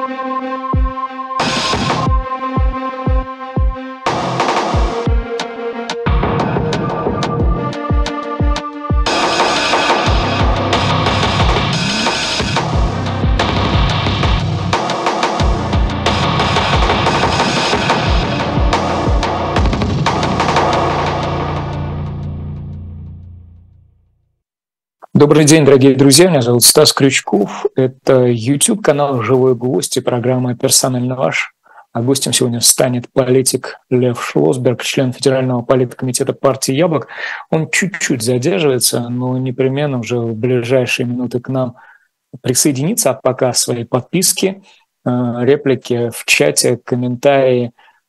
Добрый день, дорогие друзья. Меня зовут Стас Крючков. Это YouTube-канал «Живой гвоздь» и программа «Персонально ваш». А гостем сегодня станет политик Лев Шлосберг, член Федерального политкомитета партии «Яблок». Он чуть-чуть задерживается, но непременно уже в ближайшие минуты к нам присоединится. А пока свои подписки, реплики в чате, комментарии,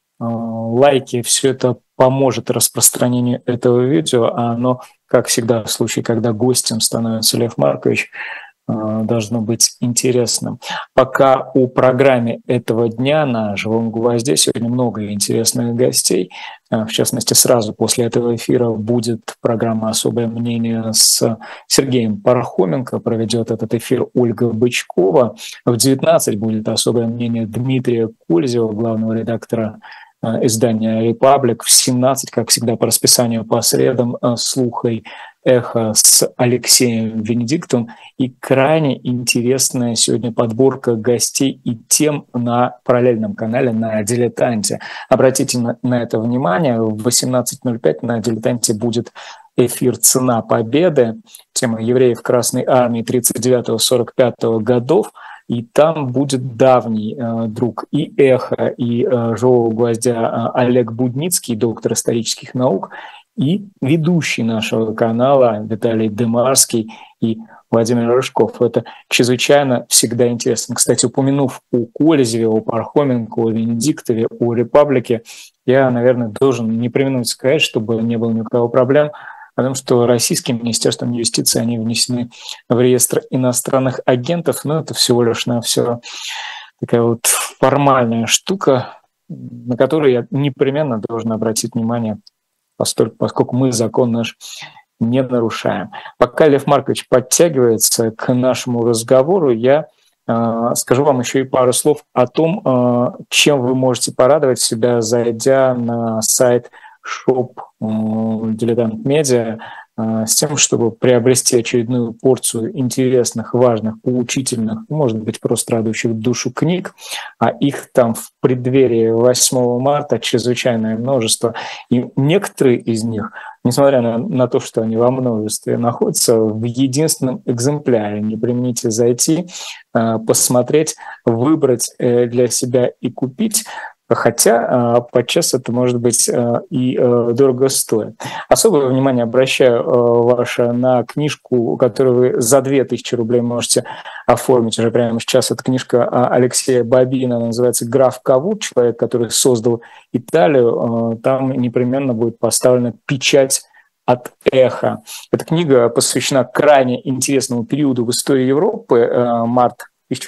лайки, все это поможет распространению этого видео, а оно, как всегда в случае, когда гостем становится Лев Маркович, должно быть интересным. Пока о программе этого дня на «Живом гвозде» сегодня много интересных гостей. В частности, сразу после этого эфира будет программа «Особое мнение» с Сергеем Пархоменко. Проведет этот эфир Ольга Бычкова. В 19 будет «Особое мнение» Дмитрия Кользева, главного редактора издания «Репаблик». В 17, как всегда, по расписанию по средам, «Слух и эхо» с Алексеем Венедиктовым. И крайне интересная сегодня подборка гостей и тем на параллельном канале, на «Дилетанте». Обратите на это внимание. В 18:05 на «Дилетанте» будет эфир «Цена победы». Тема евреев Красной Армии 39-45 годов. И там будет давний друг и «Эхо», и «Живого гвоздя» Олег Будницкий, доктор исторических наук, и ведущий нашего канала Виталий Дымарский и Владимир Рыжков. Это чрезвычайно всегда интересно. Кстати, упомянув о Кользеве, о Пархоменко, о Венедиктове, о «Репаблике», я, наверное, должен не преминуть сказать, чтобы не было ни у кого проблем, потому что российским министерством юстиции они внесены в реестр иностранных агентов, но это всего лишь навсего такая вот формальная штука, на которую я непременно должен обратить внимание, поскольку мы закон наш не нарушаем. Пока Лев Маркович подтягивается к нашему разговору, я скажу вам еще и пару слов о том, чем вы можете порадовать себя, зайдя на сайт Shop Дилетант Медиа, с тем, чтобы приобрести очередную порцию интересных, важных, поучительных, может быть, просто радующих душу книг, а их там в преддверии 8 марта чрезвычайное множество. И некоторые из них, несмотря на то, что они во множестве, находятся в единственном экземпляре. Не премините зайти, посмотреть, выбрать для себя и купить. Хотя подчас это может быть и дорого стоит. Особое внимание обращаю ваше на книжку, которую вы за 2000 рублей можете оформить уже прямо сейчас. Это книжка Алексея Бабина, она называется «Граф Кавур», человек, который создал Италию. Там непременно будет поставлена печать от «Эхо». Эта книга посвящена крайне интересному периоду в истории Европы, март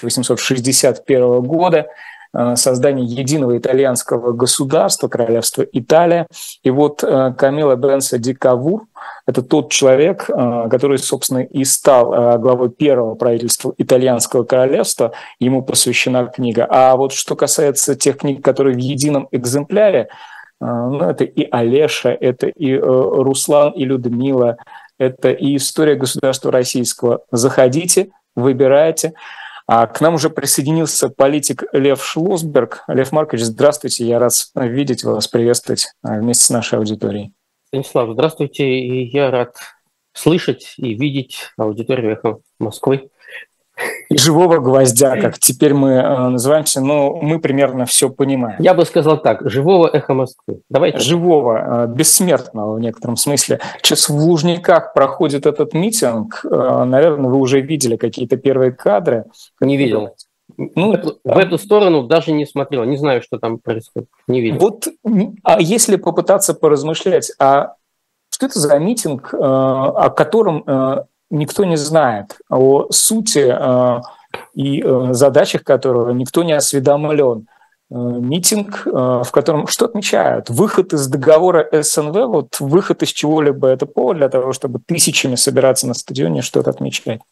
1861 года, создание единого итальянского государства, королевства Италия. И вот Камило Бенса ди Кавур – это тот человек, который, собственно, и стал главой первого правительства итальянского королевства. Ему посвящена книга. А вот что касается тех книг, которые в едином экземпляре, это и Олеша, это и Руслан и Людмила, это и история государства российского. Заходите, выбирайте. А к нам уже присоединился политик Лев Шлосберг. Лев Маркович, здравствуйте, я рад видеть вас, приветствовать вместе с нашей аудиторией. Станислав, здравствуйте, и я рад слышать и видеть аудиторию «Эхо Москвы». И «Живого гвоздя», как теперь мы называемся, но мы примерно все понимаем. Я бы сказал так, «Живого «Эхо Москвы». Давайте. Живого, бессмертного в некотором смысле. Сейчас в Лужниках проходит этот митинг. Наверное, вы уже видели какие-то первые кадры. Не видел. В эту сторону даже не смотрел, не знаю, что там происходит, не видел. Вот, а если попытаться поразмышлять, а что это за митинг, о котором никто не знает, о сути и задачах которого никто не осведомлен? Митинг, в котором что отмечают? Выход из договора СНВ, вот выход из чего-либо, это повод для того, чтобы тысячами собираться на стадионе, что-то отмечать?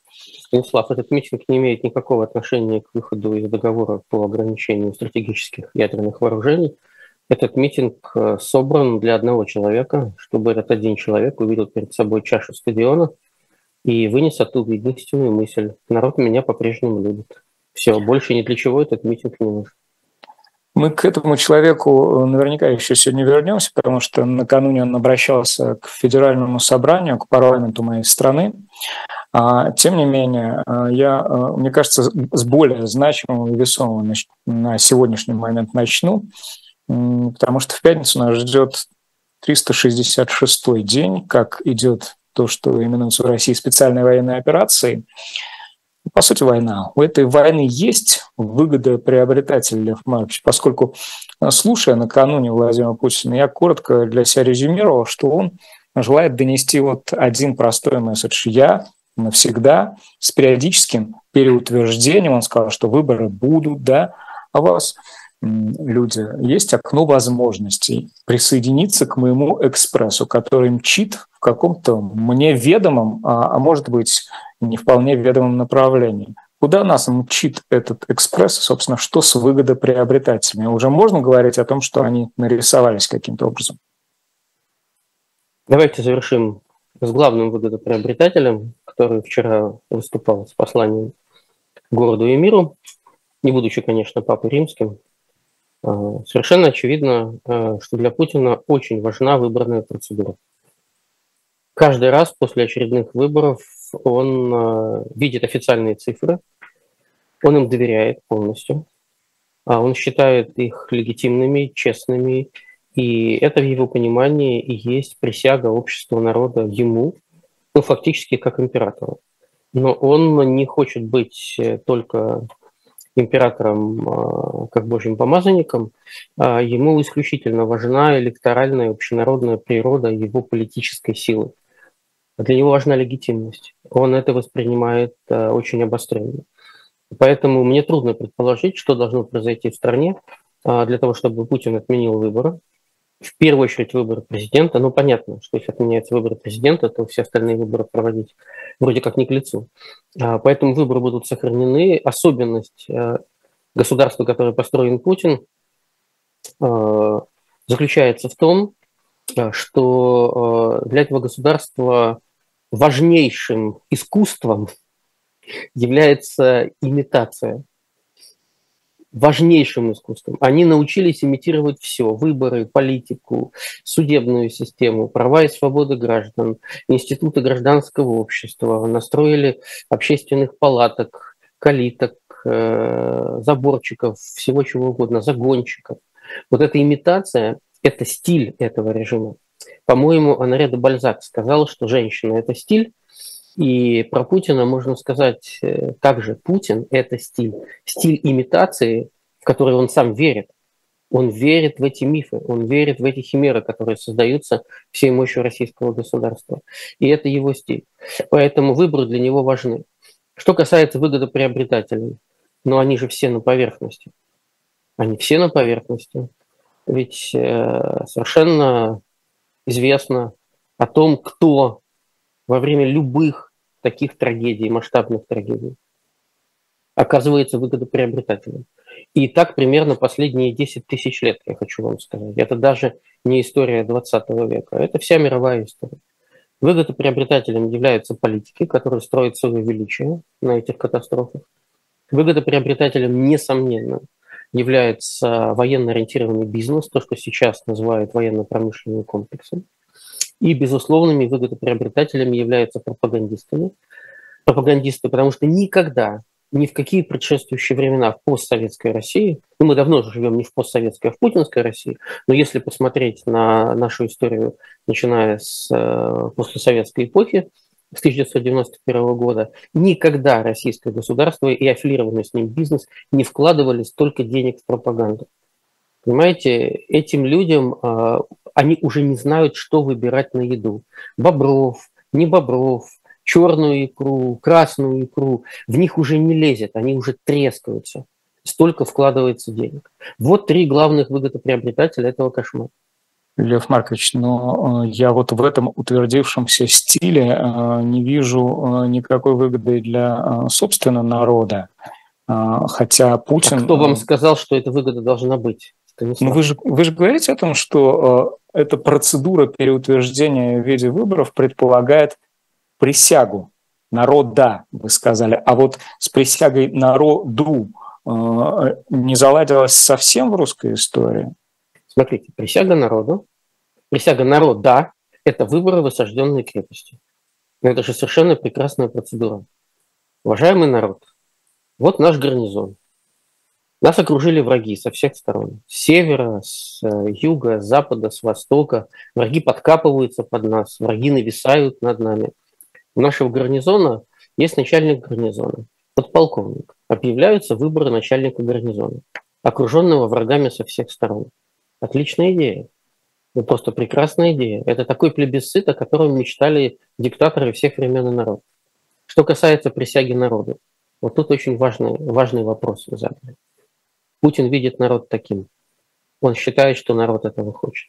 Станислав, этот митинг не имеет никакого отношения к выходу из договора по ограничению стратегических ядерных вооружений. Этот митинг собран для одного человека, чтобы этот один человек увидел перед собой чашу стадиона и вынес оттуда единственную мысль: народ меня по-прежнему любит. Все, больше ни для чего этот митинг не нужен. Мы к этому человеку наверняка еще сегодня вернемся, потому что накануне он обращался к федеральному собранию, к парламенту моей страны. Тем не менее, мне кажется, с более значимым и весомым на сегодняшний момент начну, потому что в пятницу нас ждет 366-й день, как идет то, что именуется в России специальной военной операцией. По сути, война. У этой войны есть выгодоприобретатель, Лев Маркович, поскольку, слушая накануне Владимира Путина, я коротко для себя резюмировал, что он желает донести вот один простой месседж: я навсегда, с периодическим переутверждением, он сказал, что выборы будут, да, а у вас, люди, есть окно возможностей присоединиться к моему экспрессу, который мчит в каком-то мне ведомом, а может быть, не вполне ведомом направлении. Куда нас мчит этот экспресс, собственно, что с выгодоприобретателями? Уже можно говорить о том, что они нарисовались каким-то образом? Давайте завершим с главным выгодоприобретателем, который вчера выступал с посланием городу и миру, не будучи, конечно, Папой Римским. Совершенно очевидно, что для Путина очень важна выборная процедура. Каждый раз после очередных выборов он видит официальные цифры, он им доверяет полностью, он считает их легитимными, честными, и это в его понимании и есть присяга общества народа ему, фактически как императору. Но он не хочет быть только императором как божьим помазанником, ему исключительно важна электоральная, общенародная природа его политической силы. Для него важна легитимность. Он это воспринимает очень обостренно. Поэтому мне трудно предположить, что должно произойти в стране для того, чтобы Путин отменил выборы. В первую очередь выборы президента. Ну, понятно, что если отменяются выборы президента, то все остальные выборы проводить вроде как не к лицу. Поэтому выборы будут сохранены. Особенность государства, которое построен Путин, заключается в том, что для этого государства важнейшим искусством является имитация. Важнейшим искусством. Они научились имитировать все: выборы, политику, судебную систему, права и свободы граждан, институты гражданского общества, настроили общественных палаток, калиток, заборчиков, всего чего угодно, загончиков. Вот эта имитация – это стиль этого режима. По-моему, Оноре де Бальзак сказал, что женщина – это стиль, и про Путина можно сказать также: Путин – это стиль. Стиль имитации, в который он сам верит. Он верит в эти мифы, он верит в эти химеры, которые создаются всей мощью российского государства. И это его стиль. Поэтому выборы для него важны. Что касается выгодоприобретателей, но они же все на поверхности. Они все на поверхности. Ведь совершенно известно о том, кто во время любых таких трагедий, масштабных трагедий, оказывается выгодоприобретателем. И так примерно последние 10 тысяч лет, я хочу вам сказать. Это даже не история 20 века, это вся мировая история. Выгодоприобретателем являются политики, которые строят свое величие на этих катастрофах. Выгодоприобретателем, несомненно, является военно ориентированный бизнес, то, что сейчас называют военно-промышленным комплексом. И безусловными выгодоприобретателями являются пропагандисты, потому что никогда, ни в какие предшествующие времена в постсоветской России, мы давно уже живем не в постсоветской, а в путинской России, но если посмотреть на нашу историю, начиная с послесоветской эпохи, с 1991 года, никогда российское государство и аффилированный с ним бизнес не вкладывали столько денег в пропаганду. Понимаете, этим людям они уже не знают, что выбирать на еду. Бобров, не бобров, черную икру, красную икру. В них уже не лезет, они уже трескаются. Столько вкладывается денег. Вот 3 главных выгодоприобретателя этого кошмара. Лев Маркович, но я вот в этом утвердившемся стиле не вижу никакой выгоды для, собственно, народа. Хотя А Путин... кто вам сказал, что эта выгода должна быть, Ну, Станислав? вы же говорите о том, что эта процедура переутверждения в виде выборов предполагает присягу народа, вы сказали. А вот с присягой народу не заладилось совсем в русской истории? Смотрите, присяга народу, присяга народа– это выборы в осажденной крепости. Но это же совершенно прекрасная процедура. Уважаемый народ, вот наш гарнизон. Нас окружили враги со всех сторон. С севера, с юга, с запада, с востока. Враги подкапываются под нас, враги нависают над нами. У нашего гарнизона есть начальник гарнизона, подполковник. Объявляются выборы начальника гарнизона, окруженного врагами со всех сторон. Отличная идея. Это просто прекрасная идея. Это такой плебисцит, о котором мечтали диктаторы всех времен и народов. Что касается присяги народу, вот тут очень важный вопрос вы задали. Путин видит народ таким. Он считает, что народ этого хочет.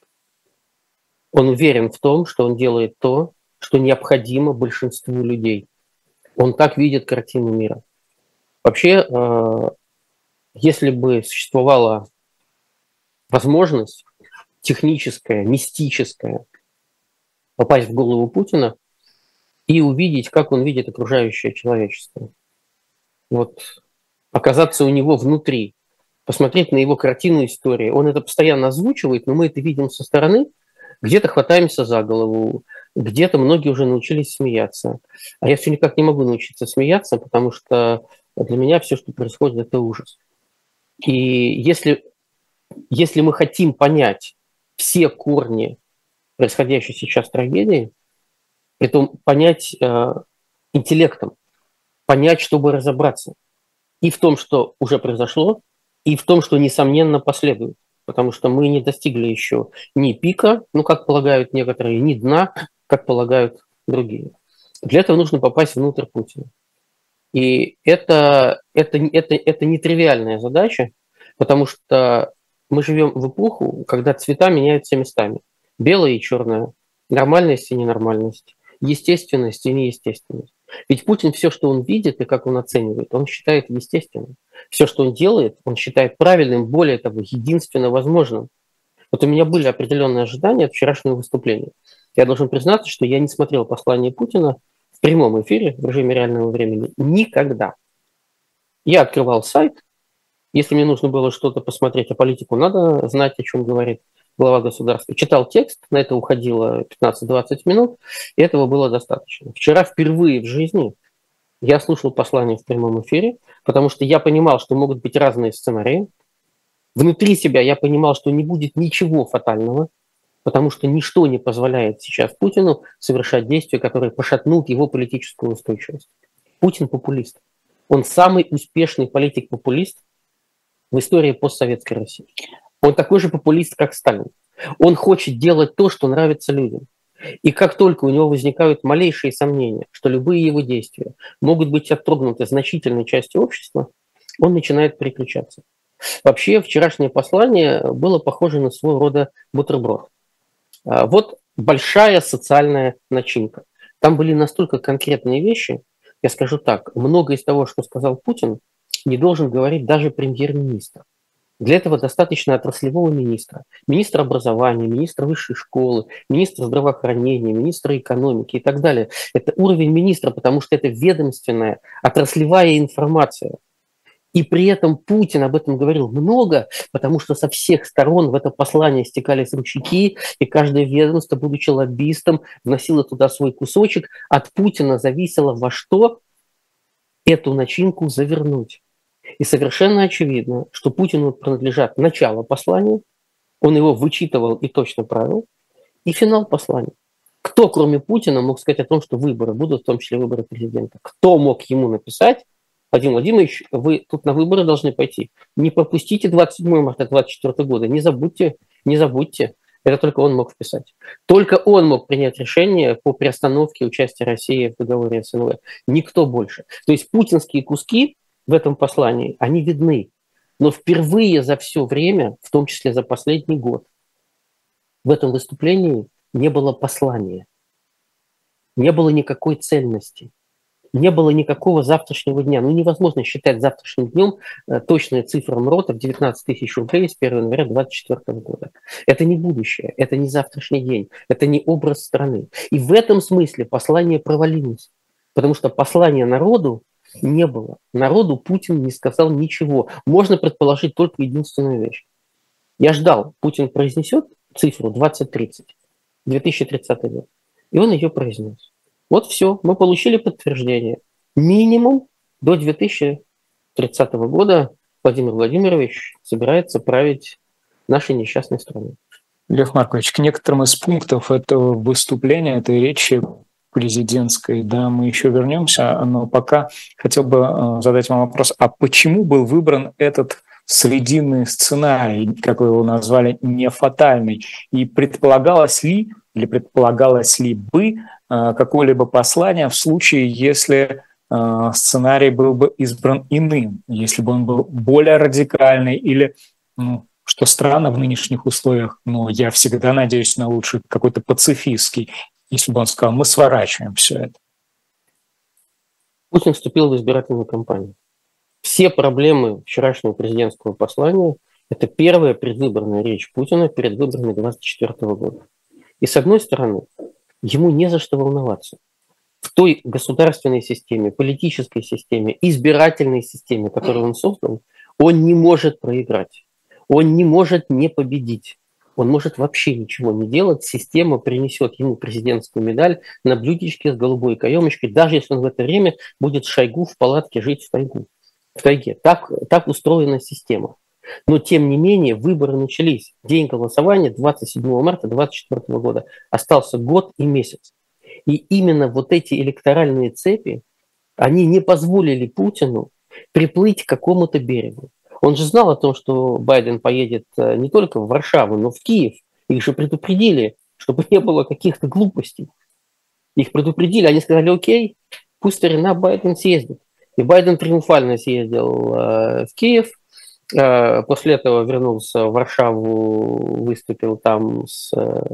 Он уверен в том, что он делает то, что необходимо большинству людей. Он так видит картину мира. Вообще, если бы существовала возможность техническая, мистическая, попасть в голову Путина и увидеть, как он видит окружающее человечество, вот оказаться у него внутри, посмотреть на его картину истории. Он это постоянно озвучивает, но мы это видим со стороны, где-то хватаемся за голову, где-то многие уже научились смеяться. А я все никак не могу научиться смеяться, потому что для меня все, что происходит, это ужас. И если мы хотим понять все корни происходящей сейчас трагедии, это понять интеллектом, понять, чтобы разобраться и в том, что уже произошло, и в том, что, несомненно, последует. Потому что мы не достигли еще ни пика, ну, как полагают некоторые, ни дна, как полагают другие. Для этого нужно попасть внутрь Путина. И это нетривиальная задача, потому что мы живем в эпоху, когда цвета меняются местами. Белое и черное, нормальность и ненормальность, естественность и неестественность. Ведь Путин все, что он видит и как он оценивает, он считает естественным. Все, что он делает, он считает правильным, более того, единственно возможным. Вот у меня были определенные ожидания от вчерашнего выступления. Я должен признаться, что я не смотрел послание Путина в прямом эфире в режиме реального времени никогда. Я открывал сайт, если мне нужно было что-то посмотреть, а политику надо знать, о чем говорит глава государства. Читал текст, на это уходило 15-20 минут, и этого было достаточно. Вчера впервые в жизни я слушал послание в прямом эфире, потому что я понимал, что могут быть разные сценарии. Внутри себя я понимал, что не будет ничего фатального, потому что ничто не позволяет сейчас Путину совершать действия, которые пошатнут его политическую устойчивость. Путин популист. Он самый успешный политик-популист в истории постсоветской России. Он такой же популист, как Сталин. Он хочет делать то, что нравится людям. И как только у него возникают малейшие сомнения, что любые его действия могут быть отторгнуты значительной частью общества, он начинает переключаться. Вообще, вчерашнее послание было похоже на своего рода бутерброд. Вот большая социальная начинка. Там были настолько конкретные вещи, я скажу так, многое из того, что сказал Путин, не должен говорить даже премьер-министр. Для этого достаточно отраслевого министра, министра образования, министра высшей школы, министра здравоохранения, министра экономики и так далее. Это уровень министра, потому что это ведомственная, отраслевая информация. И при этом Путин об этом говорил много, потому что со всех сторон в это послание стекались ручейки, и каждое ведомство, будучи лоббистом, вносило туда свой кусочек. От Путина зависело, во что эту начинку завернуть. И совершенно очевидно, что Путину принадлежат начало послания, он его вычитывал и точно правил, и финал послания. Кто, кроме Путина, мог сказать о том, что выборы будут, в том числе выборы президента? Кто мог ему написать: Владимир Владимирович, вы тут на выборы должны пойти. Не пропустите 27 марта 2024 года, не забудьте, не забудьте. Это только он мог вписать. Только он мог принять решение по приостановке участия России в договоре СНВ. Никто больше. То есть путинские куски в этом послании, они видны. Но впервые за все время, в том числе за последний год, В этом выступлении не было послания, не было никакой цельности, не было никакого завтрашнего дня. Ну, невозможно считать завтрашним днем точные цифры МРОТа в 19 тысяч рублей с 1 января 2024 года. Это не будущее, это не завтрашний день, это не образ страны. И в этом смысле послание провалилось, потому что послания народу не было. Народу Путин не сказал ничего. Можно предположить только единственную вещь. Я ждал, Путин произнесет цифру 2030, 2030 год, и он ее произнес. Вот все, мы получили подтверждение. Минимум до 2030 года Владимир Владимирович собирается править нашей несчастной страной. Лев Маркович, к некоторым из пунктов этого выступления, этой речи президентской, да, мы еще вернемся, но пока хотел бы задать вам вопрос, а почему был выбран этот срединный сценарий, как вы его назвали, не фатальный, и предполагалось ли бы какое-либо послание в случае, если сценарий был бы избран иным, если бы он был более радикальный или, что странно в нынешних условиях, но я всегда надеюсь на лучший, какой-то пацифистский, если бы он сказал, мы сворачиваем все это. Путин вступил в избирательную кампанию. Все проблемы вчерашнего президентского послания – это первая предвыборная речь Путина перед выборами 2024 года. И с одной стороны, ему не за что волноваться. В той государственной системе, политической системе, избирательной системе, которую он создал, он не может проиграть. Он не может не победить. Он может вообще ничего не делать. Система принесет ему президентскую медаль на блюдечке с голубой каемочкой, даже если он в это время будет Шойгу в палатке жить в тайге. Так устроена система. Но, тем не менее, выборы начались. День голосования 27 марта 2024 года. Остался год и месяц. И именно вот эти электоральные цепи, они не позволили Путину приплыть к какому-то берегу. Он же знал о том, что Байден поедет не только в Варшаву, но в Киев. Их же предупредили, чтобы не было каких-то глупостей. Их предупредили, они сказали, окей, пусть старина Байден съездит. И Байден триумфально съездил в Киев, после этого вернулся в Варшаву, выступил там с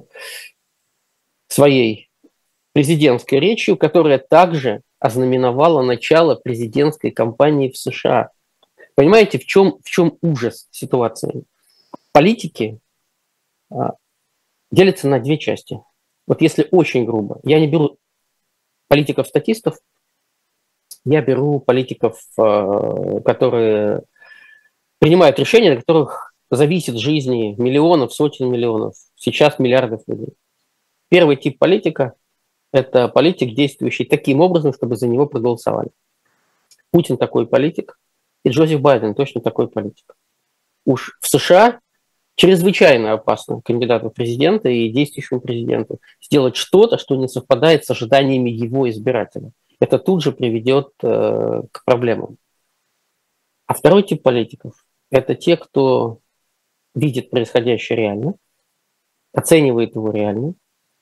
своей президентской речью, которая также ознаменовала начало президентской кампании в США. Понимаете, в чем ужас ситуации? Политики делятся на две части. Вот если очень грубо, я не беру политиков-статистов, я беру политиков, которые принимают решения, от которых зависит жизни миллионов, сотен миллионов, сейчас миллиардов людей. Первый тип политика – это политик, действующий таким образом, чтобы за него проголосовали. Путин такой политик, и Джозеф Байден точно такой политик. Уж в США чрезвычайно опасно кандидату в президенты и действующему президенту сделать что-то, что не совпадает с ожиданиями его избирателя. Это тут же приведет к проблемам. А второй тип политиков – это те, кто видит происходящее реально, оценивает его реально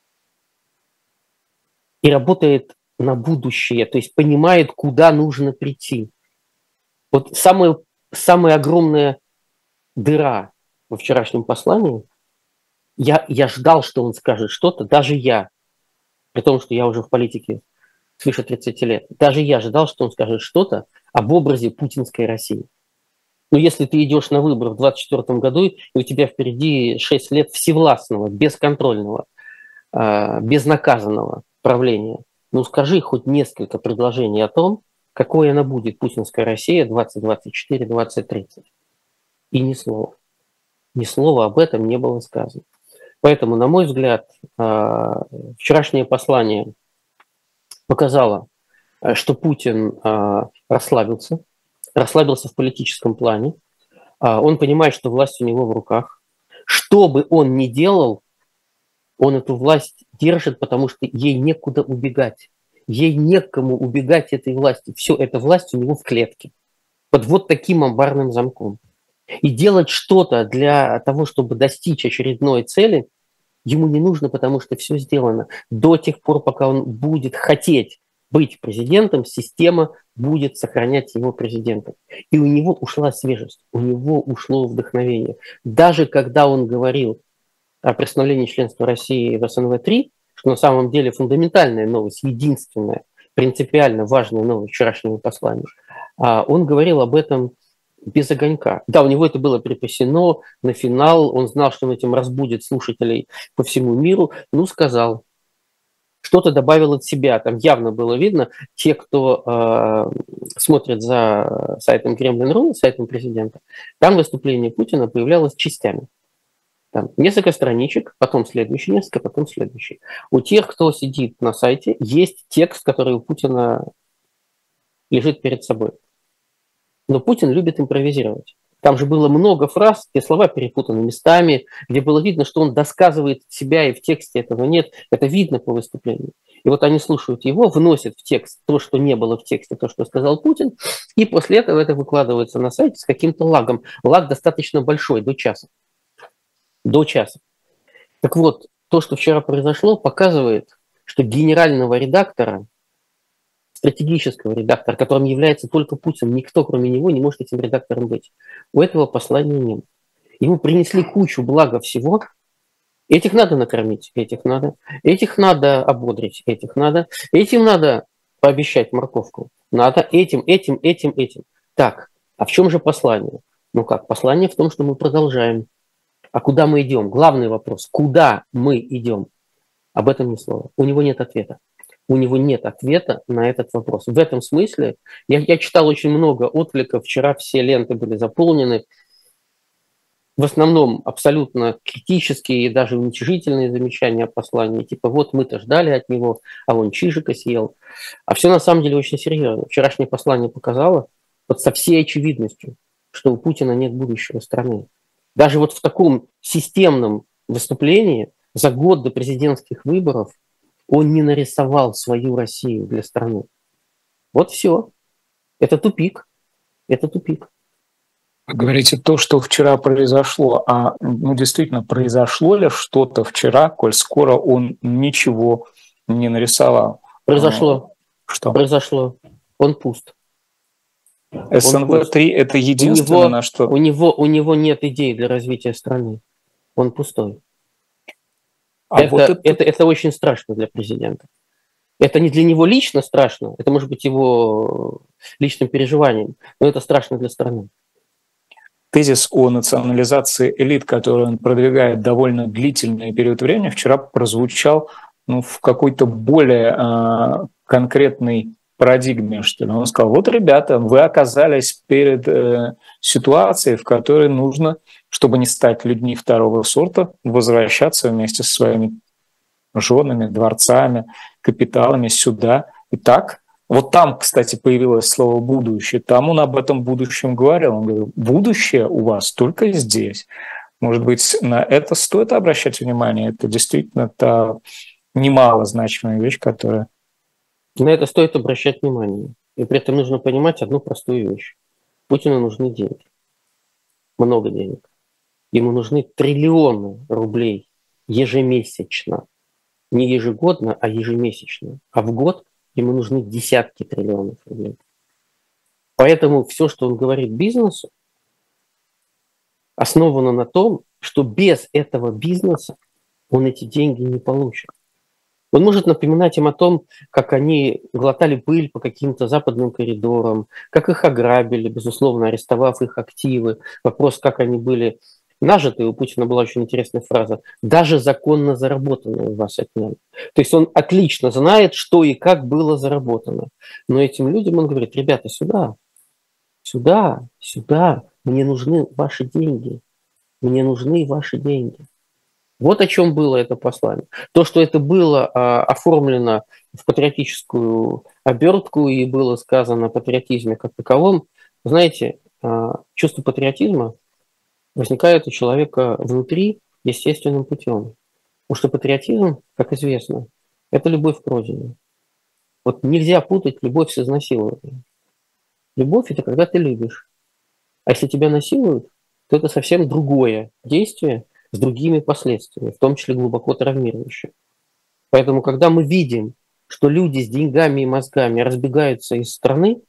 и работает на будущее, то есть понимает, куда нужно прийти. Вот самая огромная дыра во вчерашнем послании, я ждал, что он скажет что-то, даже я, при том, что я уже в политике свыше 30 лет, даже я ожидал, что он скажет что-то об образе путинской России. Но если ты идешь на выборы в 2024 году, и у тебя впереди 6 лет всевластного, бесконтрольного, безнаказанного правления, ну скажи хоть несколько предложений о том, какой она будет, путинская Россия 2024-2030. И ни слова. Ни слова об этом не было сказано. Поэтому, на мой взгляд, вчерашнее послание показало, что Путин расслабился в политическом плане. Он понимает, что власть у него в руках. Что бы он ни делал, он эту власть держит, потому что ей некуда убегать. Ей некому убегать этой власти. Все, эта власть у него в клетке. Под вот таким амбарным замком. И делать что-то для того, чтобы достичь очередной цели, ему не нужно, потому что все сделано. До тех пор, пока он будет хотеть быть президентом, система будет сохранять его президентом. И у него ушла свежесть, у него ушло вдохновение. Даже когда он говорил о приостановлении членства России в СНВ-3, что на самом деле фундаментальная новость, единственная, принципиально важная новость вчерашнего послания, он говорил об этом без огонька. Да, у него это было припасено на финал, он знал, что он этим разбудит слушателей по всему миру, ну, сказал. Что-то добавил от себя. Там явно было видно, те, кто смотрит за сайтом Кремлин.ру, сайтом президента, там выступление Путина появлялось частями. Там несколько страничек, потом следующий, несколько, потом следующий. У тех, кто сидит на сайте, есть текст, который у Путина лежит перед собой. Но Путин любит импровизировать. Там же было много фраз, где слова перепутаны местами, где было видно, что он досказывает себя, и в тексте этого нет. Это видно по выступлению. И вот они слушают его, вносят в текст то, что не было в тексте, то, что сказал Путин, и после этого это выкладывается на сайте с каким-то лагом. Лаг достаточно большой, до часа. До часа. Так вот, то, что вчера произошло, показывает, что генерального редактора, стратегического редактора, которым является только Путин, никто, кроме него, не может этим редактором быть. У этого послания нет. Ему принесли кучу блага всего. Этих надо накормить, этих надо ободрить, этих надо. Этим надо пообещать морковку. Надо этим. Так, а в чем же послание? Ну как, послание в том, что мы продолжаем. А куда мы идем? Главный вопрос. Куда мы идем? Об этом ни слова. У него нет ответа. У него нет ответа на этот вопрос. В этом смысле я читал очень много откликов. Вчера все ленты были заполнены. В основном абсолютно критические и даже уничижительные замечания о послании. Типа вот мы-то ждали от него, а он чижика съел. А все на самом деле очень серьезно. Вчерашнее послание показало вот со всей очевидностью, что у Путина нет будущего страны. Даже вот в таком системном выступлении за год до президентских выборов он не нарисовал свою Россию для страны. Вот все. Это тупик. Это тупик. Вы говорите то, что вчера произошло. А действительно, произошло ли что-то вчера, коль скоро он ничего не нарисовал? Произошло. Что? Произошло. Он пуст. СНВ-3 – это единственное, на что… У него нет идей для развития страны. Он пустой. Это очень страшно для президента. Это не для него лично страшно, это может быть его личным переживанием, но это страшно для страны. Тезис о национализации элит, который он продвигает довольно длительный период времени, вчера прозвучал в какой-то более конкретной парадигме, что ли. Он сказал, вот, ребята, вы оказались перед ситуацией, в которой нужно, чтобы не стать людьми второго сорта, возвращаться вместе со своими женами, дворцами, капиталами сюда. И так, вот там, кстати, появилось слово «будущее», там он об этом будущем говорил. Он говорил, будущее у вас только здесь. Может быть, на это стоит обращать внимание? Это действительно та немало значимая вещь, которая… На это стоит обращать внимание. И при этом нужно понимать одну простую вещь. Путину нужны деньги. Много денег. Ему нужны триллионы рублей ежемесячно. Не ежегодно, а ежемесячно. А в год ему нужны десятки триллионов рублей. Поэтому все, что он говорит бизнесу, основано на том, что без этого бизнеса он эти деньги не получит. Он может напоминать им о том, как они глотали пыль по каким-то западным коридорам, как их ограбили, безусловно, арестовав их активы. Вопрос, как они были нажиты, у Путина была очень интересная фраза, даже законно заработанное у вас отняли. То есть он отлично знает, что и как было заработано. Но этим людям он говорит, ребята, сюда, мне нужны ваши деньги. Мне нужны ваши деньги. Вот о чем было это послание. То, что это было оформлено в патриотическую обертку и было сказано о патриотизме как таковом, знаете, чувство патриотизма возникает у человека внутри естественным путем. Потому что патриотизм, как известно, это любовь к родине. Вот нельзя путать любовь с изнасилованием. Любовь – это когда ты любишь. А если тебя насилуют, то это совсем другое действие, с другими последствиями, в том числе глубоко травмирующими. Поэтому, когда мы видим, что люди с деньгами и мозгами разбегаются из страны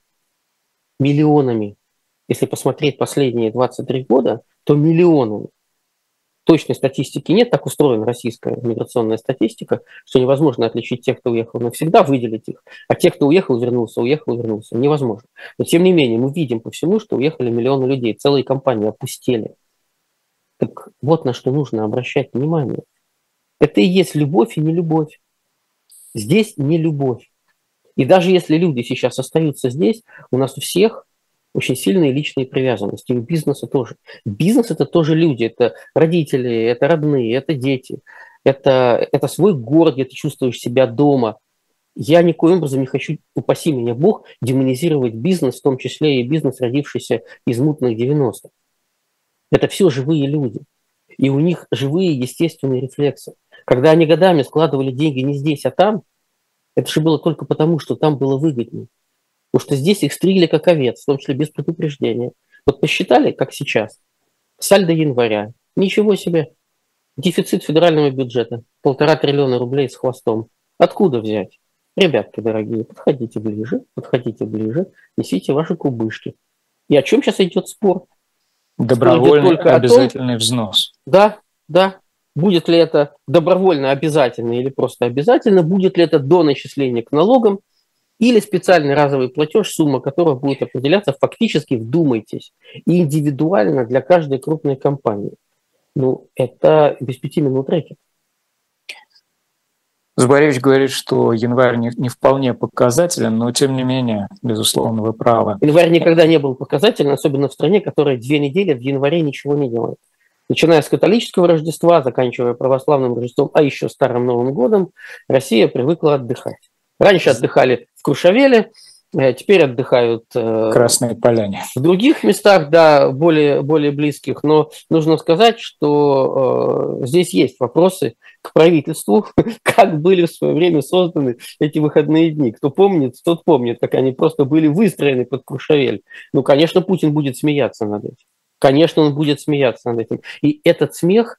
миллионами, если посмотреть последние 23 года, то миллионами, точной статистики нет, так устроена российская миграционная статистика, что невозможно отличить тех, кто уехал навсегда, выделить их, а тех, кто уехал, вернулся, невозможно. Но тем не менее, мы видим по всему, что уехали миллионы людей, целые компании опустели. Так вот на что нужно обращать внимание. Это и есть любовь и не любовь. Здесь не любовь. И даже если люди сейчас остаются здесь, у нас у всех очень сильные личные привязанности, и у бизнеса тоже. Бизнес – это тоже люди, это родители, это родные, это дети, это свой город, где ты чувствуешь себя дома. Я никоим образом не хочу, упаси меня Бог, демонизировать бизнес, в том числе и бизнес, родившийся из мутных 90-х. Это все живые люди, и у них живые естественные рефлексы. Когда они годами складывали деньги не здесь, а там, это же было только потому, что там было выгоднее. Потому что здесь их стригли как овец, в том числе без предупреждения. Вот посчитали, как сейчас, сальдо января, ничего себе, дефицит федерального бюджета, 1,5 триллиона рублей с хвостом. Откуда взять? Ребятки дорогие, подходите ближе, несите ваши кубышки. И о чем сейчас идет спор? Добровольный обязательный взнос. Да. Будет ли это добровольно обязательно или просто обязательно? Будет ли это до начисления к налогам? Или специальный разовый платеж, сумма которого будет определяться фактически, вдумайтесь, индивидуально для каждой крупной компании. Ну, это без 5 минут рэкет. Зубаревич говорит, что январь не вполне показателен, но тем не менее, безусловно, вы правы. Январь никогда не был показателен, особенно в стране, которая 2 недели в январе ничего не делает. Начиная с католического Рождества, заканчивая православным Рождеством, а еще Старым Новым годом, Россия привыкла отдыхать. Раньше отдыхали в Крушавеле, теперь отдыхают Красной Поляне. В других местах, да, более близких. Но нужно сказать, что здесь есть вопросы к правительству, как были в свое время созданы эти выходные дни. Кто помнит, тот помнит, как они просто были выстроены под Крушавель. Ну, конечно, Путин будет смеяться над этим. Конечно, он будет смеяться над этим. И этот смех,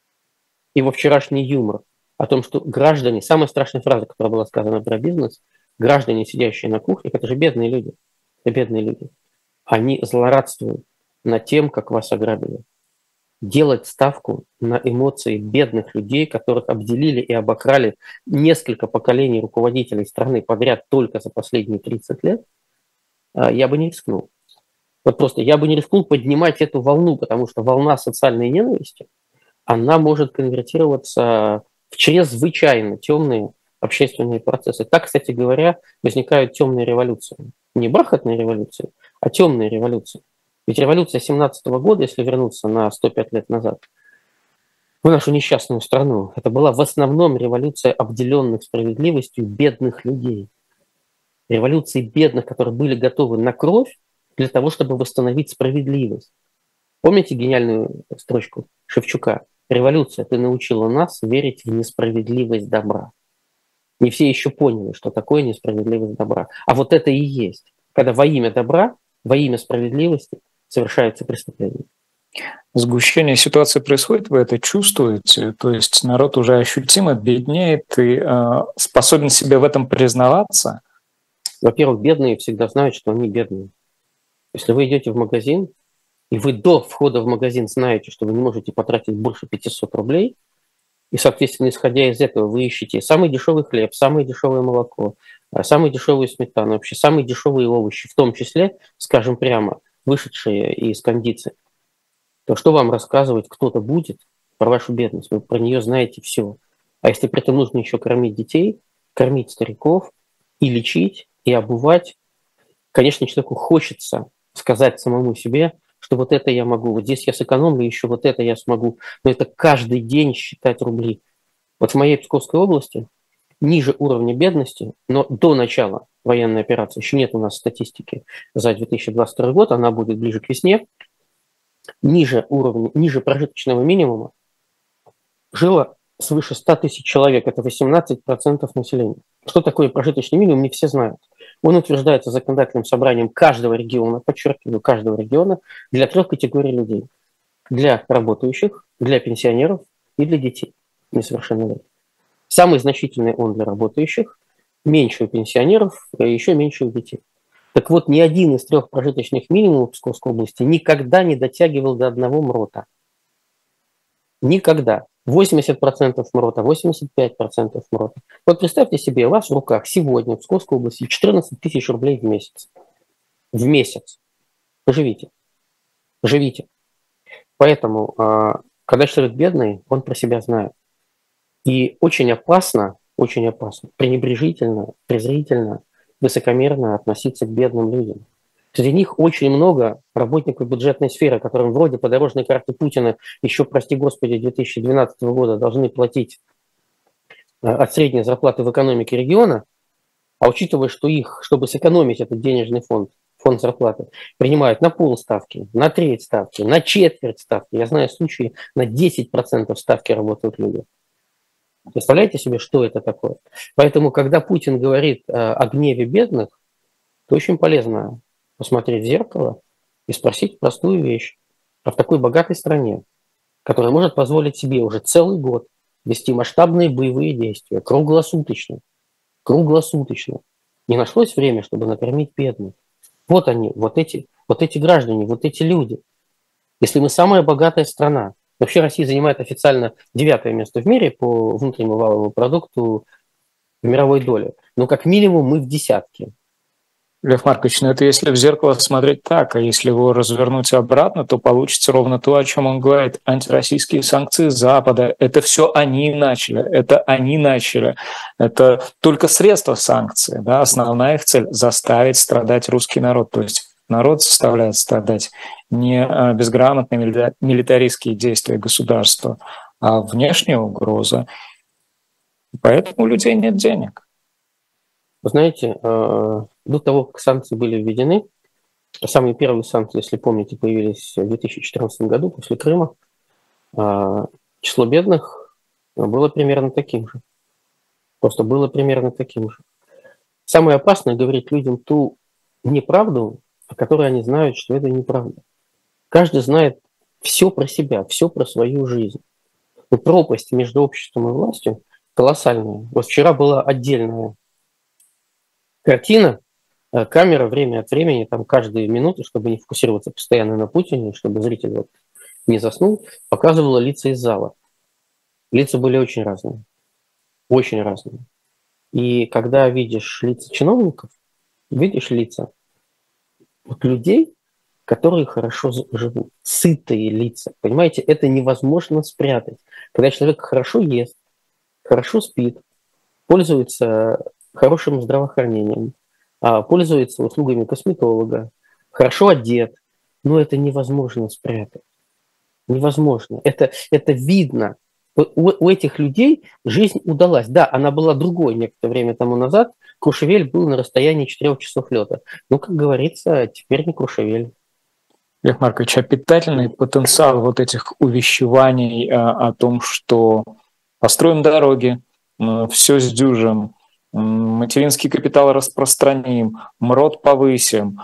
его вчерашний юмор о том, что граждане, самая страшная фраза, которая была сказана про бизнес, граждане, сидящие на кухне, это же бедные люди. Это бедные люди. Они злорадствуют над тем, как вас ограбили. Делать ставку на эмоции бедных людей, которых обделили и обокрали несколько поколений руководителей страны подряд только за последние 30 лет, я бы не рискнул. Вот просто я бы не рискнул поднимать эту волну, потому что волна социальной ненависти, она может конвертироваться в чрезвычайно темные общественные процессы. Так, кстати говоря, возникают темные революции. Не бархатные революции, а темные революции. Ведь революция 17 года, если вернуться на 105 лет назад, в нашу несчастную страну, это была в основном революция обделенных справедливостью бедных людей. Революции бедных, которые были готовы на кровь для того, чтобы восстановить справедливость. Помните гениальную строчку Шевчука? «Революция, ты научила нас верить в несправедливость добра». Не все еще поняли, что такое несправедливость добра. А вот это и есть, когда во имя добра, во имя справедливости совершаются преступления. Сгущение ситуации происходит, вы это чувствуете? То есть народ уже ощутимо беднеет и способен себе в этом признаваться? Во-первых, бедные всегда знают, что они бедные. Если вы идете в магазин, и вы до входа в магазин знаете, что вы не можете потратить больше 500 рублей, и, соответственно, исходя из этого, вы ищете самый дешевый хлеб, самое дешевое молоко, самую дешевую сметану, вообще самые дешевые овощи, в том числе, скажем прямо, вышедшие из кондиции, то что вам рассказывать кто-то будет про вашу бедность? Вы про нее знаете все. А если при этом нужно еще кормить детей, кормить стариков, и лечить, и обувать, конечно, человеку хочется сказать самому себе, что вот это я могу, вот здесь я сэкономлю, еще вот это я смогу. Но это каждый день считать рубли. Вот в моей Псковской области ниже уровня бедности, но до начала военной операции, еще нет у нас статистики за 2022 год, она будет ближе к весне, ниже уровня, ниже прожиточного минимума жило свыше 100 тысяч человек, это 18% населения. Что такое прожиточный минимум, не все знают. Он утверждается законодательным собранием каждого региона, подчеркиваю, каждого региона, для 3 категорий людей. Для работающих, для пенсионеров и для детей несовершеннолетних. Самый значительный он для работающих, меньше у пенсионеров, и еще меньше у детей. Так вот, ни один из 3 прожиточных минимумов в Псковской области никогда не дотягивал до одного МРОТа. Никогда. 80% МРОТа, 85% МРОТа. Вот представьте себе, у вас в руках сегодня в Псковской области 14 тысяч рублей в месяц. В месяц. Поживите. Живите. Поэтому, когда человек бедный, он про себя знает. И очень опасно, пренебрежительно, презрительно, высокомерно относиться к бедным людям. Среди них очень много работников бюджетной сферы, которым вроде по дорожной карте Путина еще, прости господи, 2012 года должны платить от средней зарплаты в экономике региона, а учитывая, что их, чтобы сэкономить этот денежный фонд зарплаты, принимают на полставки, на треть ставки, на четверть ставки. Я знаю случаи, на 10% ставки работают люди. Представляете себе, что это такое? Поэтому, когда Путин говорит о гневе бедных, то очень полезно посмотреть в зеркало и спросить простую вещь. А в такой богатой стране, которая может позволить себе уже целый год вести масштабные боевые действия, круглосуточно, не нашлось время, чтобы накормить бедных. Вот они, вот эти граждане, вот эти люди. Если мы самая богатая страна, вообще Россия занимает официально 9-е место в мире по внутреннему валовому продукту в мировой доле, но как минимум мы в десятке. Лев Маркович, ну это если в зеркало смотреть так, а если его развернуть обратно, то получится ровно то, о чем он говорит. Антироссийские санкции Запада, это все они начали, это только средства санкций, да, основная их цель – заставить страдать русский народ, то есть народ заставляет страдать не безграмотные милитаристские действия государства, а внешняя угроза. Поэтому у людей нет денег. Вы знаете, до того, как санкции были введены, самые первые санкции, если помните, появились в 2014 году после Крыма, число бедных было примерно таким же. Просто было примерно таким же. Самое опасное — говорить людям ту неправду, о которой они знают, что это неправда. Каждый знает все про себя, все про свою жизнь. Но пропасть между обществом и властью колоссальная. Вот вчера была отдельная картина, камера время от времени, там каждые минуты, чтобы не фокусироваться постоянно на Путине, чтобы зритель вот не заснул, показывала лица из зала. Лица были очень разные. Очень разные. И когда видишь лица чиновников, видишь лица вот людей, которые хорошо живут, сытые лица. Понимаете, это невозможно спрятать. Когда человек хорошо ест, хорошо спит, пользуется хорошим здравоохранением, пользуется услугами косметолога, хорошо одет, но это невозможно спрятать. Невозможно. Это видно. У этих людей жизнь удалась. Да, она была другой некоторое время тому назад. Куршевель был на расстоянии 4 часов лета. Но, как говорится, теперь не Куршевель. Лев Маркович, а питательный потенциал вот этих увещеваний о том, что построим дороги, все сдюжим, материнский капитал распространим, МРОТ повысим,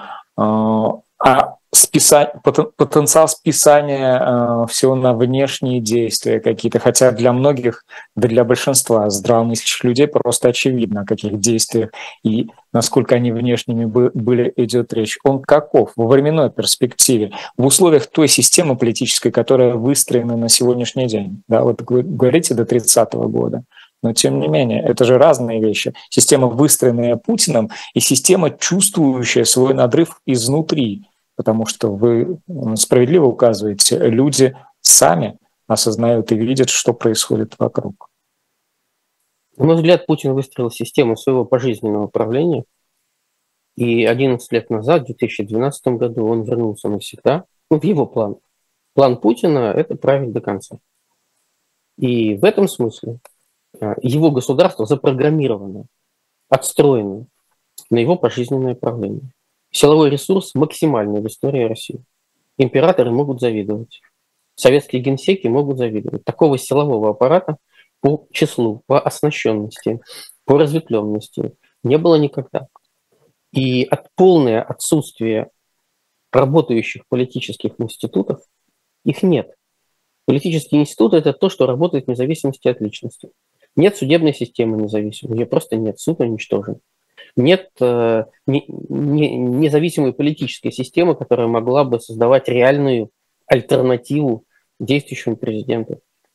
потенциал списания всего на внешние действия какие-то, хотя для многих, да для большинства здравомыслящих людей просто очевидно, о каких действиях и насколько они внешними были, идет речь. Он каков во временной перспективе, в условиях той системы политической, которая выстроена на сегодняшний день? Да, вот вы говорите до 30-го года. Но тем не менее, это же разные вещи. Система, выстроенная Путиным, и система, чувствующая свой надрыв изнутри. Потому что вы справедливо указываете, люди сами осознают и видят, что происходит вокруг. На мой взгляд, Путин выстроил систему своего пожизненного правления. И 11 лет назад, в 2012 году, он вернулся навсегда в его план. План Путина – это править до конца. И в этом смысле его государство запрограммировано, отстроено на его пожизненное правление. Силовой ресурс максимальный в истории России. Императоры могут завидовать. Советские генсеки могут завидовать. Такого силового аппарата по числу, по оснащенности, по разветвленности не было никогда. И полное отсутствие работающих политических институтов, их нет. Политические институты – это то, что работает в независимости от личности. Нет судебной системы независимой, ее просто нет, суд уничтожен. Нет независимой политической системы, которая могла бы создавать реальную альтернативу действующему президенту.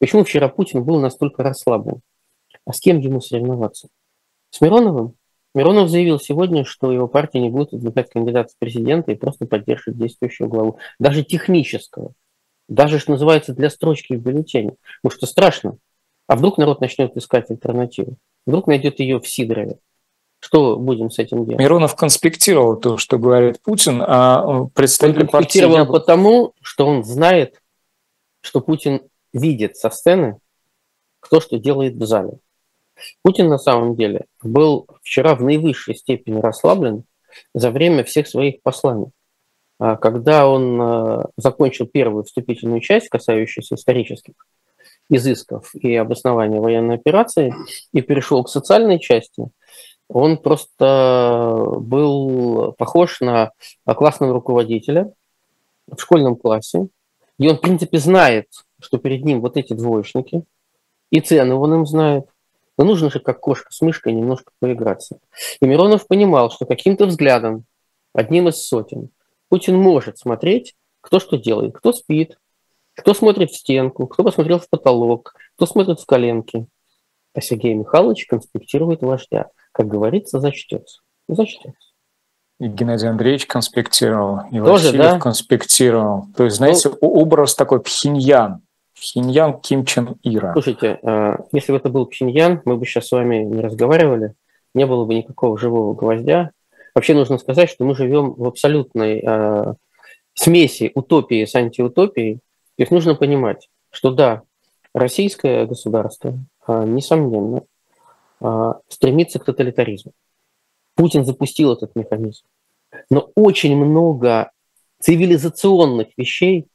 Почему вчера Путин был настолько расслаблен? А с кем ему соревноваться? С Мироновым? Миронов заявил сегодня, что его партия не будет выдвигать кандидата в президенты и просто поддержит действующего главу. Даже технического. Даже, что называется, для строчки в бюллетене. Потому что страшно. А вдруг народ начнет искать альтернативу? Вдруг найдет ее в Сидорове? Что будем с этим делать? Миронов конспектировал то, что говорит Путин, а представитель партии... Он конспектировал потому, что он знает, что Путин видит со сцены, кто что делает в зале. Путин на самом деле был вчера в наивысшей степени расслаблен за время всех своих посланий. Когда он закончил первую вступительную часть, касающуюся исторических изысков и обоснования военной операции, и перешел к социальной части, он просто был похож на классного руководителя в школьном классе, и он, в принципе, знает, что перед ним вот эти двоечники, и цены он им знает. Но нужно же, как кошка с мышкой, немножко поиграться. И Миронов понимал, что каким-то взглядом, одним из сотен, Путин может смотреть, кто что делает, кто спит, кто смотрит в стенку, кто посмотрел в потолок, кто смотрит в коленки. А Сергей Михайлович конспектирует вождя. Как говорится, зачтется. Зачтется. И Геннадий Андреевич конспектировал, и тоже, Васильев да? конспектировал. То есть, знаете, образ такой Пхеньян. Пхеньян Ким Чен Ира. Слушайте, если бы это был Пхеньян, мы бы сейчас с вами не разговаривали, не было бы никакого живого гвоздя. Вообще нужно сказать, что мы живем в абсолютной смеси утопии с антиутопией. То есть нужно понимать, что да, российское государство, несомненно, стремится к тоталитаризму. Путин запустил этот механизм. Но очень много цивилизационных вещей,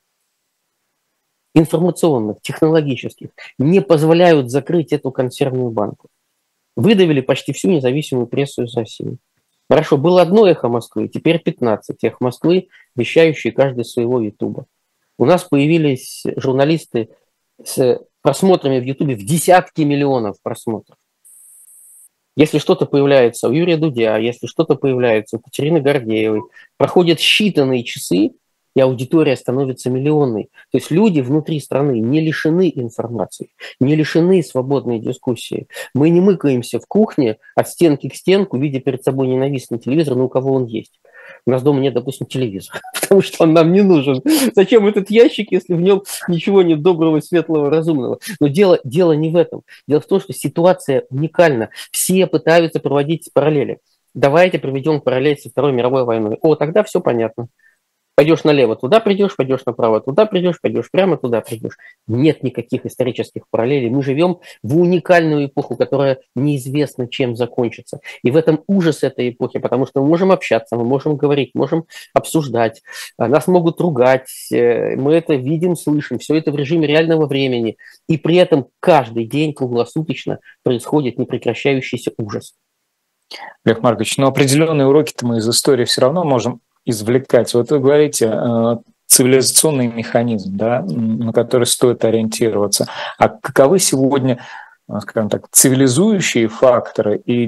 информационных, технологических, не позволяют закрыть эту консервную банку. Выдавили почти всю независимую прессу из России. Хорошо, было одно эхо Москвы, теперь 15 эхо Москвы, вещающие каждый своего Ютуба. У нас появились журналисты с просмотрами в Ютубе в десятки миллионов просмотров. Если что-то появляется у Юрия Дудя, если что-то появляется у Катерины Гордеевой, проходят считанные часы, и аудитория становится миллионной. То есть люди внутри страны не лишены информации, не лишены свободной дискуссии. Мы не мыкаемся в кухне от стенки к стенку, видя перед собой ненавистный телевизор, но у кого он есть. У нас дома нет, допустим, телевизора, потому что он нам не нужен. Зачем этот ящик, если в нем ничего нет доброго, светлого, разумного? Но дело не в этом. Дело в том, что ситуация уникальна. Все пытаются проводить параллели. Давайте проведем параллель со Второй мировой войной. О, тогда все понятно. Пойдешь налево, туда придешь, пойдешь направо, туда придешь, пойдешь прямо, туда придешь. Нет никаких исторических параллелей. Мы живем в уникальную эпоху, которая неизвестно, чем закончится. И в этом ужас этой эпохи, потому что мы можем общаться, мы можем говорить, можем обсуждать, нас могут ругать, мы это видим, слышим, все это в режиме реального времени. И при этом каждый день круглосуточно происходит непрекращающийся ужас. Лев Маркович, но определенные уроки-то мы из истории все равно можем извлекать. Вот вы говорите, цивилизационный механизм, да, на который стоит ориентироваться. А каковы сегодня, скажем так, цивилизующие факторы и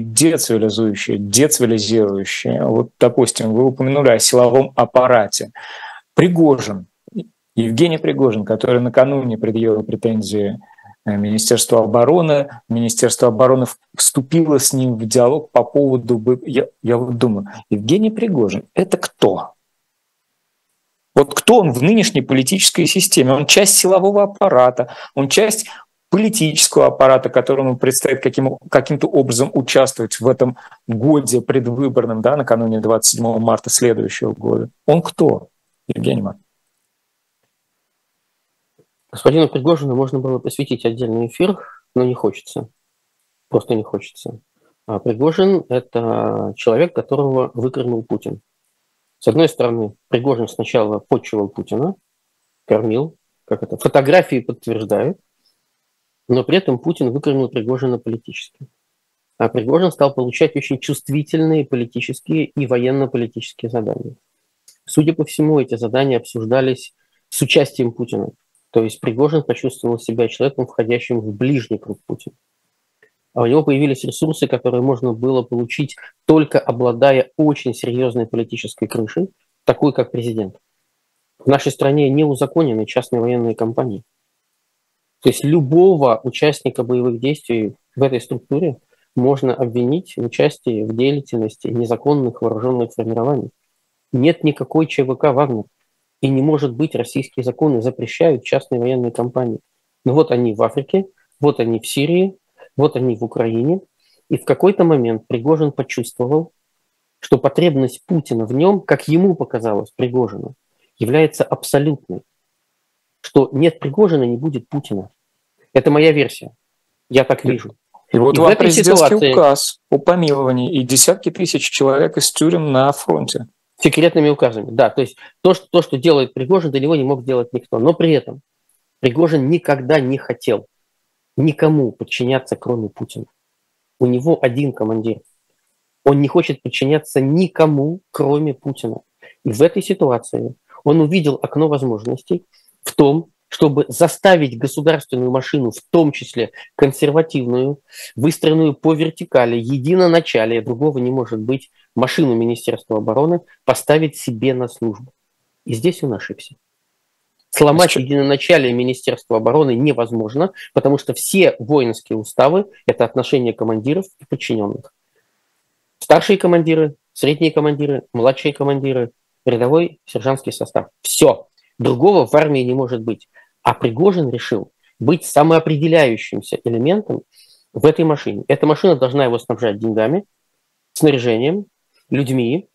децивилизирующие? Вот, допустим, вы упомянули о силовом аппарате. Пригожин, Евгений Пригожин, который накануне предъявил претензии Министерство обороны вступило с ним в диалог по поводу... Я вот думаю, Евгений Пригожин — это кто? Вот кто он в нынешней политической системе? Он часть силового аппарата, он часть политического аппарата, которому предстоит каким-то образом участвовать в этом годе предвыборном, да, накануне 27 марта следующего года. Он кто, Евгений Маркович? Господину Пригожину можно было посвятить отдельный эфир, но не хочется. Просто не хочется. А Пригожин – это человек, которого выкормил Путин. С одной стороны, Пригожин сначала почивал Путина, кормил, как это, фотографии подтверждают, но при этом Путин выкормил Пригожина политически. А Пригожин стал получать очень чувствительные политические и военно-политические задания. Судя по всему, эти задания обсуждались с участием Путина. То есть Пригожин почувствовал себя человеком, входящим в ближний круг Путина. А у него появились ресурсы, которые можно было получить, только обладая очень серьезной политической крышей, такой как президент. В нашей стране не узаконены частные военные компании. То есть любого участника боевых действий в этой структуре можно обвинить в участии в деятельности незаконных вооруженных формирований. Нет никакой ЧВК «Вагнер». И не может быть, российские законы запрещают частные военные компании. Но вот они в Африке, вот они в Сирии, вот они в Украине. И в какой-то момент Пригожин почувствовал, что потребность Путина в нем, как ему показалось Пригожину, является абсолютной. Что нет Пригожина, не будет Путина. Это моя версия. Я так вижу. И вот И вам президентский указ о помиловании и десятки тысяч человек из тюрем на фронте. Секретными указами, да. То есть то, что делает Пригожин, до него не мог сделать никто. Но при этом Пригожин никогда не хотел никому подчиняться, кроме Путина. У него один командир. Он не хочет подчиняться никому, кроме Путина. И в этой ситуации он увидел окно возможностей в том, чтобы заставить государственную машину, в том числе консервативную, выстроенную по вертикали, единоначалие, другого не может быть, машину Министерства обороны, поставить себе на службу. И здесь он ошибся. Сломать единоначалие Министерства обороны невозможно, потому что все воинские уставы – это отношения командиров и подчиненных. Старшие командиры, средние командиры, младшие командиры, рядовой сержантский состав. Все. Другого в армии не может быть. А Пригожин решил быть самоопределяющимся элементом в этой машине. Эта машина должна его снабжать деньгами, снаряжением, людьми,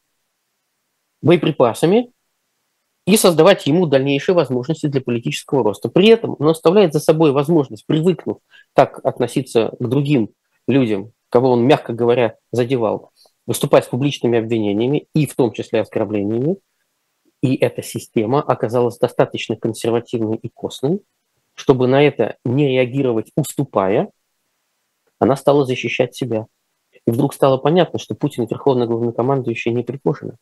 боеприпасами и создавать ему дальнейшие возможности для политического роста. При этом он оставляет за собой возможность, привыкнув так относиться к другим людям, кого он, мягко говоря, задевал, выступать с публичными обвинениями и в том числе оскорблениями. И эта система оказалась достаточно консервативной и костной, чтобы на это не реагировать, уступая, она стала защищать себя. И вдруг стало понятно, что Путин верховный главнокомандующий не Пригожина.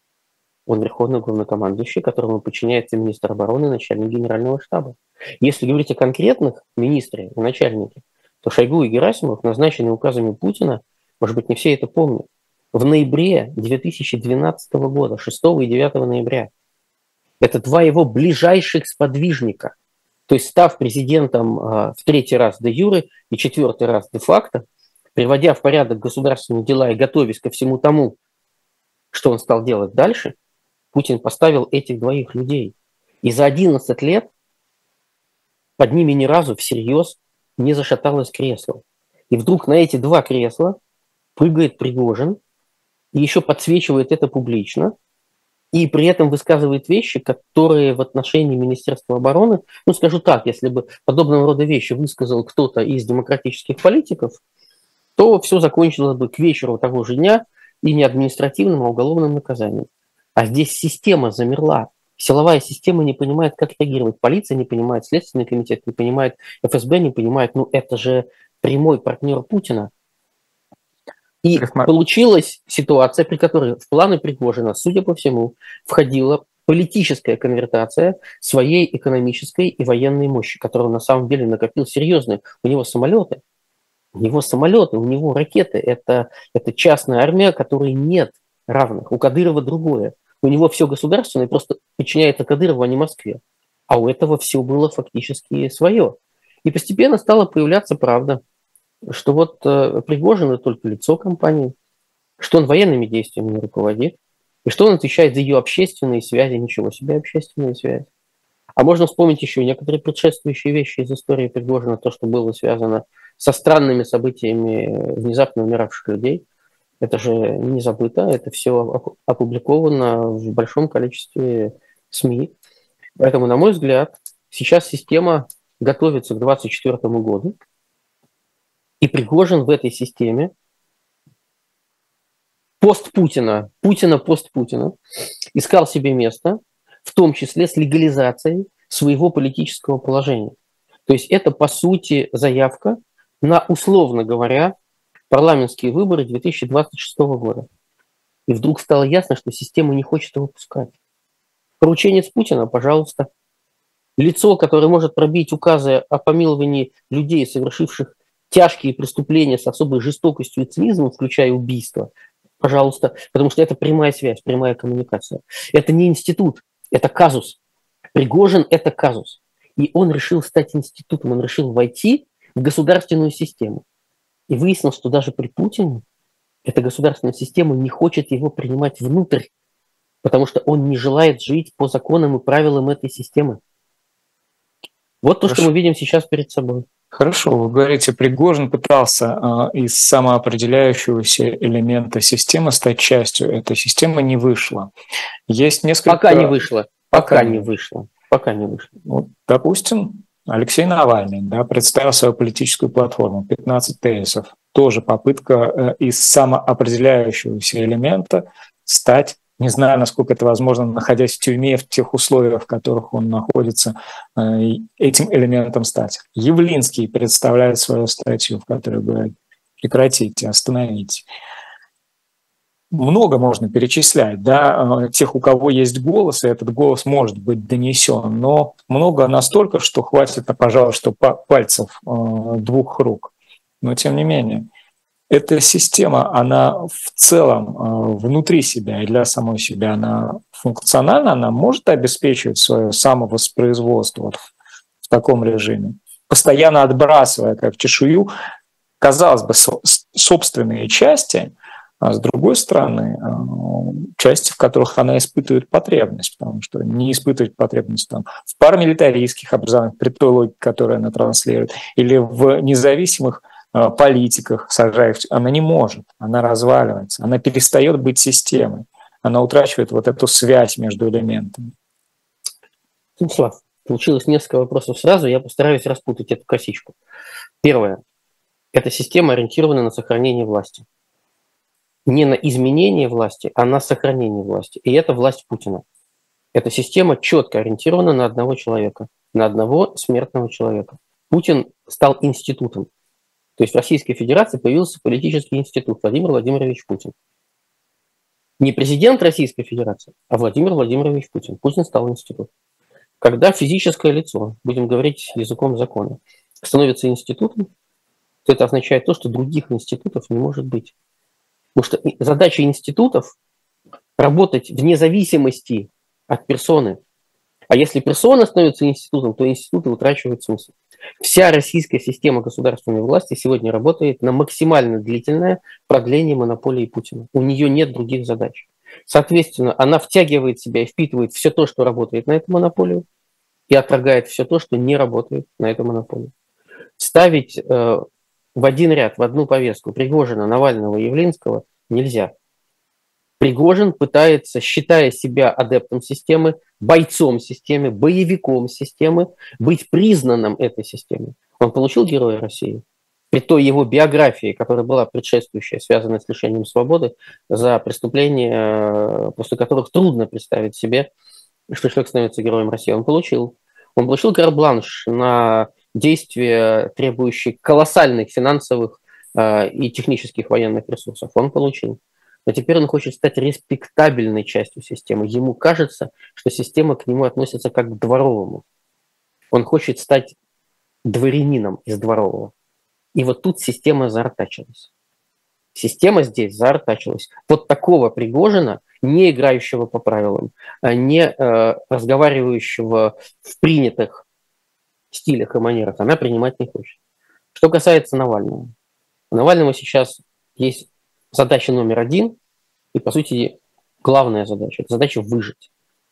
Он верховный главнокомандующий, которому подчиняется министр обороны и начальник генерального штаба. Если говорить о конкретных министре и начальнике, то Шойгу и Герасимов, назначенные указами Путина, может быть, не все это помнят, в ноябре 2012 года, 6 и 9 ноября. Это два его ближайших сподвижника. То есть, став президентом в третий раз де юре и четвертый раз де факто, приводя в порядок государственные дела и готовясь ко всему тому, что он стал делать дальше, Путин поставил этих двоих людей. И за 11 лет под ними ни разу всерьез не зашаталось кресло. И вдруг на эти два кресла прыгает Пригожин и еще подсвечивает это публично, и при этом высказывает вещи, которые в отношении Министерства обороны, ну скажу так, если бы подобного рода вещи высказал кто-то из демократических политиков, то все закончилось бы к вечеру того же дня и не административным, а уголовным наказанием. А здесь система замерла. Силовая система не понимает, как реагировать. Полиция не понимает, Следственный комитет не понимает, ФСБ не понимает. Ну это же прямой партнер Путина. И получилась ситуация, при которой в планы Пригожина, судя по всему, входила политическая конвертация своей экономической и военной мощи, которую на самом деле накопил серьезный. У него самолеты, у него ракеты. Это частная армия, которой нет равных. У Кадырова другое. У него все государственное, просто подчиняется Кадырову, а не Москве. А у этого все было фактически свое. И постепенно стала появляться правда, что вот Пригожин – это только лицо компании, что он военными действиями не руководит, и что он отвечает за ее общественные связи, ничего себе общественные связи. А можно вспомнить еще некоторые предшествующие вещи из истории Пригожина, то, что было связано со странными событиями внезапно умиравших людей. Это же не забыто, это все опубликовано в большом количестве СМИ. Поэтому, на мой взгляд, сейчас система готовится к 2024 году, и Пригожин в этой системе пост-Путина, пост-Путина, искал себе место, в том числе с легализацией своего политического положения. То есть это, по сути, заявка на, условно говоря, парламентские выборы 2026 года. И вдруг стало ясно, что система не хочет его пускать. Порученец Путина, пожалуйста. Лицо, которое может пробить указы о помиловании людей, совершивших тяжкие преступления с особой жестокостью и цинизмом, включая убийство, пожалуйста, потому что это прямая связь, прямая коммуникация. Это не институт, это казус. Пригожин – это казус. И он решил стать институтом, он решил войти в государственную систему. И выяснилось, что даже при Путине эта государственная система не хочет его принимать внутрь, потому что он не желает жить по законам и правилам этой системы. Вот то, что мы видим сейчас перед собой. Хорошо, вы говорите, Пригожин пытался из самоопределяющегося элемента системы стать частью. Эта система не вышла. Есть несколько... Пока не вышло. Пока не вышло. Вот, допустим, Алексей Навальный представил свою политическую платформу 15 тезисов. Тоже попытка из самоопределяющегося элемента стать, не знаю, насколько это возможно, находясь в тюрьме, в тех условиях, в которых он находится, этим элементом стать. Явлинский представляет свою статью, в которой говорит: прекратите, остановите. Много можно перечислять, тех, у кого есть голос, и этот голос может быть донесен, но много настолько, что хватит, пожалуй, что пальцев двух рук. Но тем не менее, эта система, она в целом внутри себя и для самой себя, она функциональна, она может обеспечивать свое самовоспроизводство вот в таком режиме, постоянно отбрасывая как чешую, казалось бы, собственные части, а с другой стороны, части, в которых она испытывает потребность, потому что не испытывать потребность в парамилитаристских образованиях, при той логике, которую она транслирует, или в независимых политиках сажаев, она не может, она разваливается, она перестает быть системой, она утрачивает вот эту связь между элементами. Станислав, получилось несколько вопросов сразу, я постараюсь распутать эту косичку. Первое. Эта система ориентирована на сохранение власти. Не на изменение власти, а на сохранение власти. И это власть Путина. Эта система четко ориентирована на одного человека, на одного смертного человека. Путин стал институтом. То есть в Российской Федерации появился политический институт Владимир Владимирович Путин. Не президент Российской Федерации, а Владимир Владимирович Путин. Путин стал институтом. Когда физическое лицо, будем говорить языком закона, становится институтом, то это означает то, что других институтов не может быть. Потому что задача институтов – работать вне зависимости от персоны. А если персона становится институтом, то институты утрачивают смысл. Вся российская система государственной власти сегодня работает на максимально длительное продление монополии Путина. У нее нет других задач. Соответственно, она втягивает в себя и впитывает все то, что работает на эту монополию, и отторгает все то, что не работает на эту монополию. Ставить в один ряд, в одну повестку Пригожина, Навального, Явлинского нельзя. Пригожин пытается, считая себя адептом системы, бойцом системы, боевиком системы, быть признанным этой системой. Он получил Героя России. При той его биографии, которая была предшествующая, связанная с лишением свободы, за преступления, после которых трудно представить себе, что человек становится Героем России, он получил. Он получил карт-бланш на действия, требующие колоссальных финансовых и технических военных ресурсов. Он получил. Но теперь он хочет стать респектабельной частью системы. Ему кажется, что система к нему относится как к дворовому. Он хочет стать дворянином из дворового. И вот тут система заортачилась. Система здесь заортачилась. Вот такого Пригожина, не играющего по правилам, не разговаривающего в принятых стилях и манерах, она принимать не хочет. Что касается Навального. У Навального сейчас есть задача номер один, и, по сути, главная задача – это задача выжить.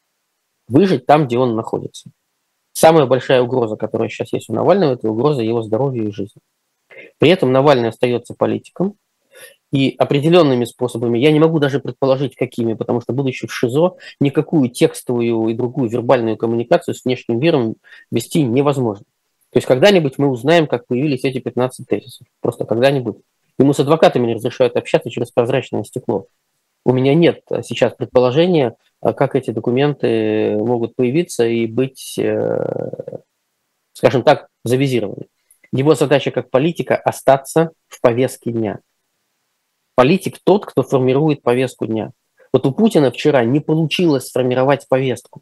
Выжить там, где он находится. Самая большая угроза, которая сейчас есть у Навального, это угроза его здоровью и жизни. При этом Навальный остается политиком, и определенными способами, я не могу даже предположить, какими, потому что, будучи в ШИЗО, никакую текстовую и другую вербальную коммуникацию с внешним миром вести невозможно. То есть когда-нибудь мы узнаем, как появились эти 15 тезисов. Просто когда-нибудь. Ему с адвокатами не разрешают общаться через прозрачное стекло. У меня нет сейчас предположения, как эти документы могут появиться и быть, скажем так, завизированы. Его задача как политика – остаться в повестке дня. Политик тот, кто формирует повестку дня. Вот у Путина вчера не получилось сформировать повестку.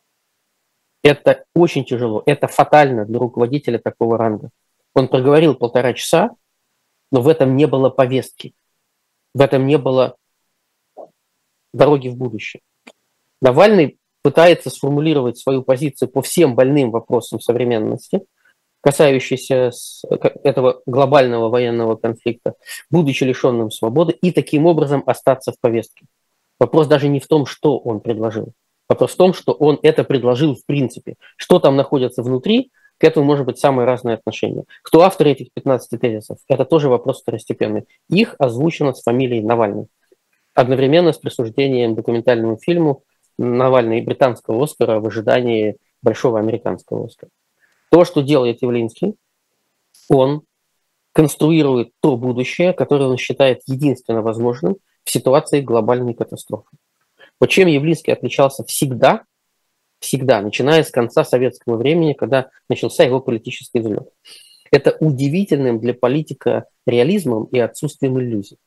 Это очень тяжело, это фатально для руководителя такого ранга. Он проговорил 1,5 часа, но в этом не было повестки, в этом не было дороги в будущее. Навальный пытается сформулировать свою позицию по всем больным вопросам современности, касающиеся этого глобального военного конфликта, будучи лишенным свободы, и таким образом остаться в повестке. Вопрос даже не в том, что он предложил. Вопрос в том, что он это предложил в принципе. Что там находится внутри, к этому может быть самые разные отношения. Кто автор этих 15 тезисов, это тоже вопрос второстепенный. Их озвучено с фамилией Навальный. Одновременно с присуждением документальному фильму Навальный британского Оскара в ожидании большого американского Оскара. То, что делает Явлинский, он конструирует то будущее, которое он считает единственно возможным в ситуации глобальной катастрофы. Вот чем Явлинский отличался всегда, начиная с конца советского времени, когда начался его политический взлет. Это удивительным для политика реализмом и отсутствием иллюзий.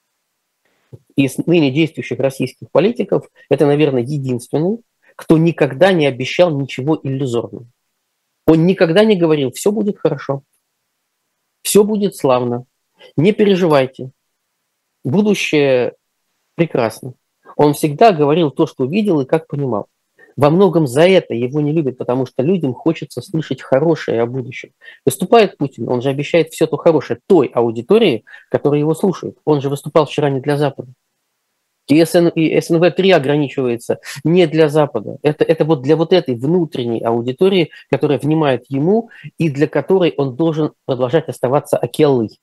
Из ныне действующих российских политиков это, наверное, единственный, кто никогда не обещал ничего иллюзорного. Он никогда не говорил: все будет хорошо, все будет славно, не переживайте, будущее прекрасно. Он всегда говорил то, что видел и как понимал. Во многом за это его не любят, потому что людям хочется слышать хорошее о будущем. Выступает Путин, он же обещает все то хорошее той аудитории, которая его слушает. Он же выступал вчера не для Запада. И СНВ-3 ограничивается не для Запада. Это вот для вот этой внутренней аудитории, которая внимает ему и для которой он должен продолжать оставаться Акеллой.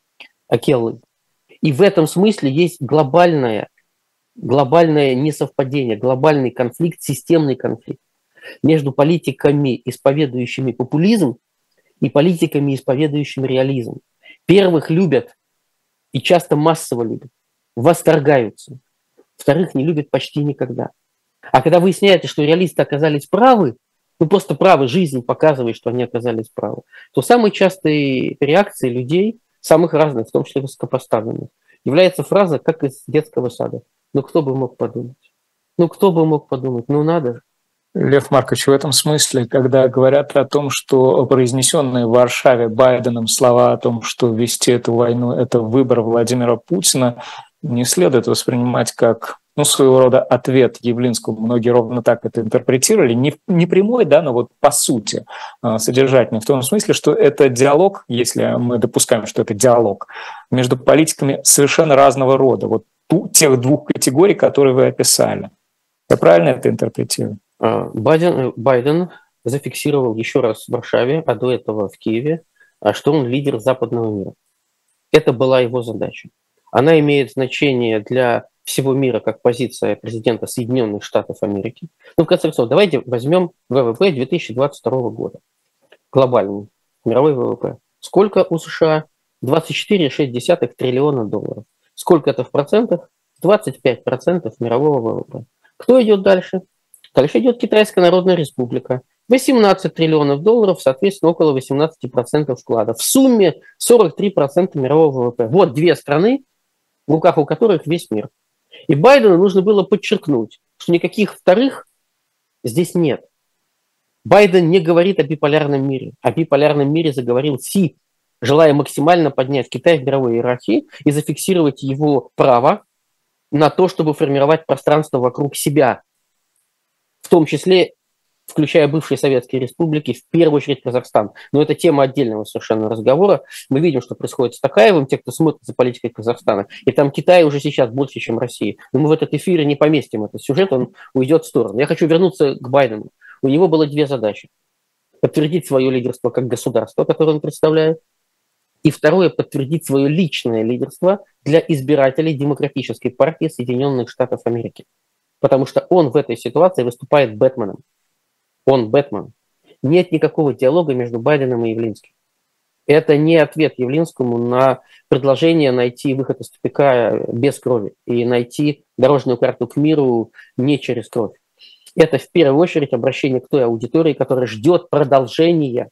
И в этом смысле есть глобальное несовпадение, глобальный конфликт, системный конфликт между политиками, исповедующими популизм, и политиками, исповедующими реализм. Первых любят и часто массово любят, восторгаются. Вторых не любят почти никогда. А когда выясняется, что реалисты оказались правы, просто правы, жизнь показывает, что они оказались правы, то самой частой реакцией людей, самых разных, в том числе высокопоставленных, является фраза, как из детского сада: ну кто бы мог подумать? Ну надо же. Лев Маркович, в этом смысле, когда говорят о том, что произнесенные в Варшаве Байденом слова о том, что вести эту войну – это выбор Владимира Путина, не следует воспринимать как своего рода ответ Явлинскому. Многие ровно так это интерпретировали. Не прямой, да, но вот по сути содержательный. В том смысле, что это диалог, если мы допускаем, что это диалог, между политиками совершенно разного рода. Вот тех двух категорий, которые вы описали. Я правильно это интерпретирую? Байден зафиксировал еще раз в Варшаве, а до этого в Киеве, что он лидер западного мира. Это была его задача. Она имеет значение для всего мира как позиция президента Соединенных Штатов Америки. В конце концов, давайте возьмем ВВП 2022 года. Глобальный мировой ВВП. Сколько у США? 24,6 триллиона долларов. Сколько это в процентах? 25% мирового ВВП. Кто идет дальше? Дальше идет Китайская Народная Республика. 18 триллионов долларов, соответственно, около 18% вклада. В сумме 43% мирового ВВП. Вот две страны, в руках у которых весь мир. И Байдену нужно было подчеркнуть, что никаких вторых здесь нет. Байден не говорит о биполярном мире. О биполярном мире заговорил Си, желая максимально поднять Китай в мировой иерархии и зафиксировать его право на то, чтобы формировать пространство вокруг себя, в том числе включая бывшие советские республики, в первую очередь Казахстан. Но это тема отдельного совершенно разговора. Мы видим, что происходит с Токаевым, те, кто смотрит за политикой Казахстана. И там Китай уже сейчас больше, чем Россия. Но мы в этот эфир не поместим этот сюжет, он уйдет в сторону. Я хочу вернуться к Байдену. У него было две задачи. Подтвердить свое лидерство как государство, которое он представляет. И второе, подтвердить свое личное лидерство для избирателей Демократической партии Соединенных Штатов Америки. Потому что он в этой ситуации выступает Бэтменом. Он Бэтмен. Нет никакого диалога между Байденом и Явлинским. Это не ответ Явлинскому на предложение найти выход из тупика без крови и найти дорожную карту к миру не через кровь. Это в первую очередь обращение к той аудитории, которая ждет продолжения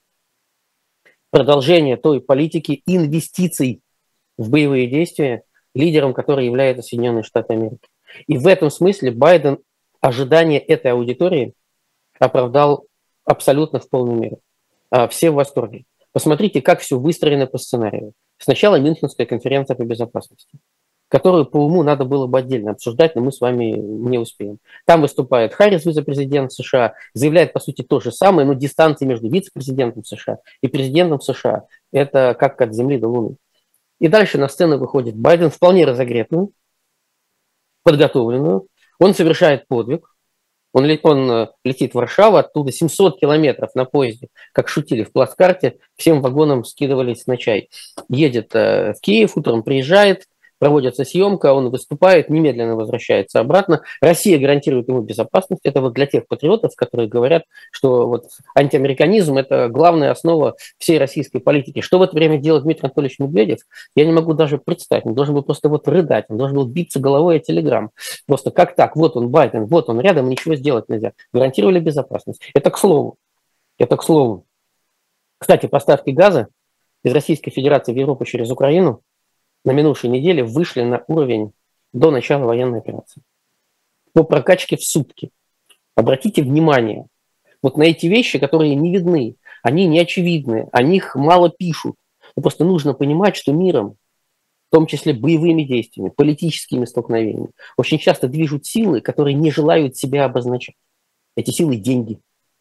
той политики инвестиций в боевые действия, лидером которой является Соединенные Штаты Америки. И в этом смысле Байден ожидания этой аудитории оправдал абсолютно в полной мере. Все в восторге. Посмотрите, как все выстроено по сценарию. Сначала Мюнхенская конференция по безопасности. которую по уму надо было бы отдельно обсуждать, но мы с вами не успеем. Там выступает Харрис, вице-президент США, заявляет, по сути, то же самое, но дистанция между вице-президентом США и президентом США – это как от Земли до Луны. И дальше на сцену выходит Байден, вполне разогретую, подготовленную. Он совершает подвиг. Он летит в Варшаву, оттуда 700 километров на поезде, как шутили в плацкарте, всем вагонам скидывались на чай. Едет в Киев, утром приезжает, проводится съемка, он выступает, немедленно возвращается обратно. Россия гарантирует ему безопасность. Это вот для тех патриотов, которые говорят, что вот антиамериканизм – это главная основа всей российской политики. Что в это время делает Дмитрий Анатольевич Медведев, я не могу даже представить. Он должен был просто вот рыдать, он должен был биться головой о телеграм. Просто как так? Вот он, Байден, вот он рядом, ничего сделать нельзя. Гарантировали безопасность. Это к слову. Это к слову. Кстати, поставки газа из Российской Федерации в Европу через Украину на минувшей неделе вышли на уровень до начала военной операции. По прокачке в сутки. Обратите внимание вот на эти вещи, которые не видны, они не очевидны, о них мало пишут. Но просто нужно понимать, что миром, в том числе боевыми действиями, политическими столкновениями, очень часто движут силы, которые не желают себя обозначать. Эти силы – деньги.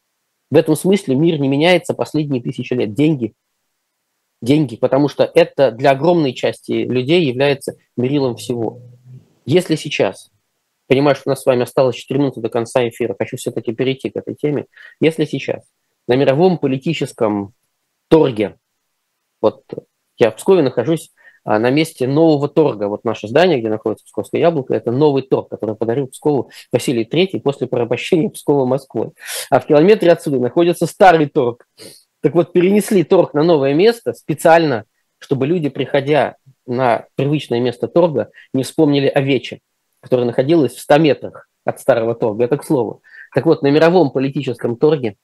В этом смысле мир не меняется последние 1000 лет. Деньги. Деньги, потому что это для огромной части людей является мерилом всего. Если сейчас, понимаю, что у нас с вами осталось 4 минуты до конца эфира, хочу все-таки перейти к этой теме, если сейчас на мировом политическом торге, вот я в Пскове нахожусь на месте нового торга, вот наше здание, где находится Псковское яблоко, это новый торг, который подарил Пскову Василий III после порабощения Пскова Москвой. А в километре отсюда находится старый торг. Так вот, перенесли торг на новое место специально, чтобы люди, приходя на привычное место торга, не вспомнили о Вече, которая находилась в 100 метрах от старого торга. Это к слову. Так вот, на мировом политическом торге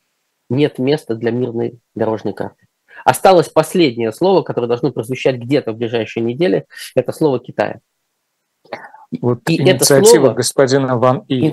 нет места для мирной дорожной карты. Осталось последнее слово, которое должно прозвучать где-то в ближайшие недели. Это слово Китая. Вот и инициатива это слово, господина Ван И.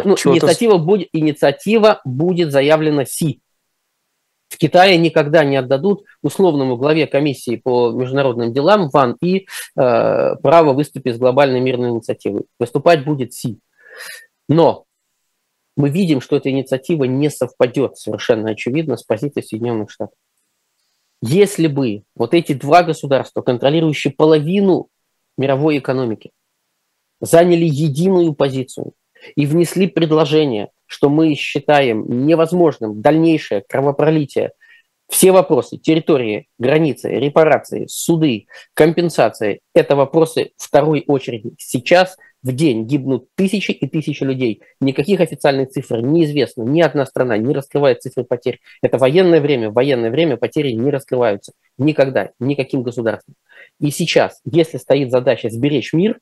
Инициатива будет заявлена Си. В Китае никогда не отдадут условному главе комиссии по международным делам Ван И право выступить с глобальной мирной инициативой. Выступать будет Си. Но мы видим, что эта инициатива не совпадет совершенно очевидно с позицией Соединенных Штатов. Если бы вот эти два государства, контролирующие половину мировой экономики, заняли единую позицию и внесли предложение, что мы считаем невозможным дальнейшее кровопролитие, все вопросы территории, границы, репарации, суды, компенсации – это вопросы второй очереди. Сейчас в день гибнут тысячи и тысячи людей. Никаких официальных цифр неизвестно. Ни одна страна не раскрывает цифры потерь. Это военное время. В военное время потери не раскрываются. Никогда. Никаким государством. И сейчас, если стоит задача сберечь мир,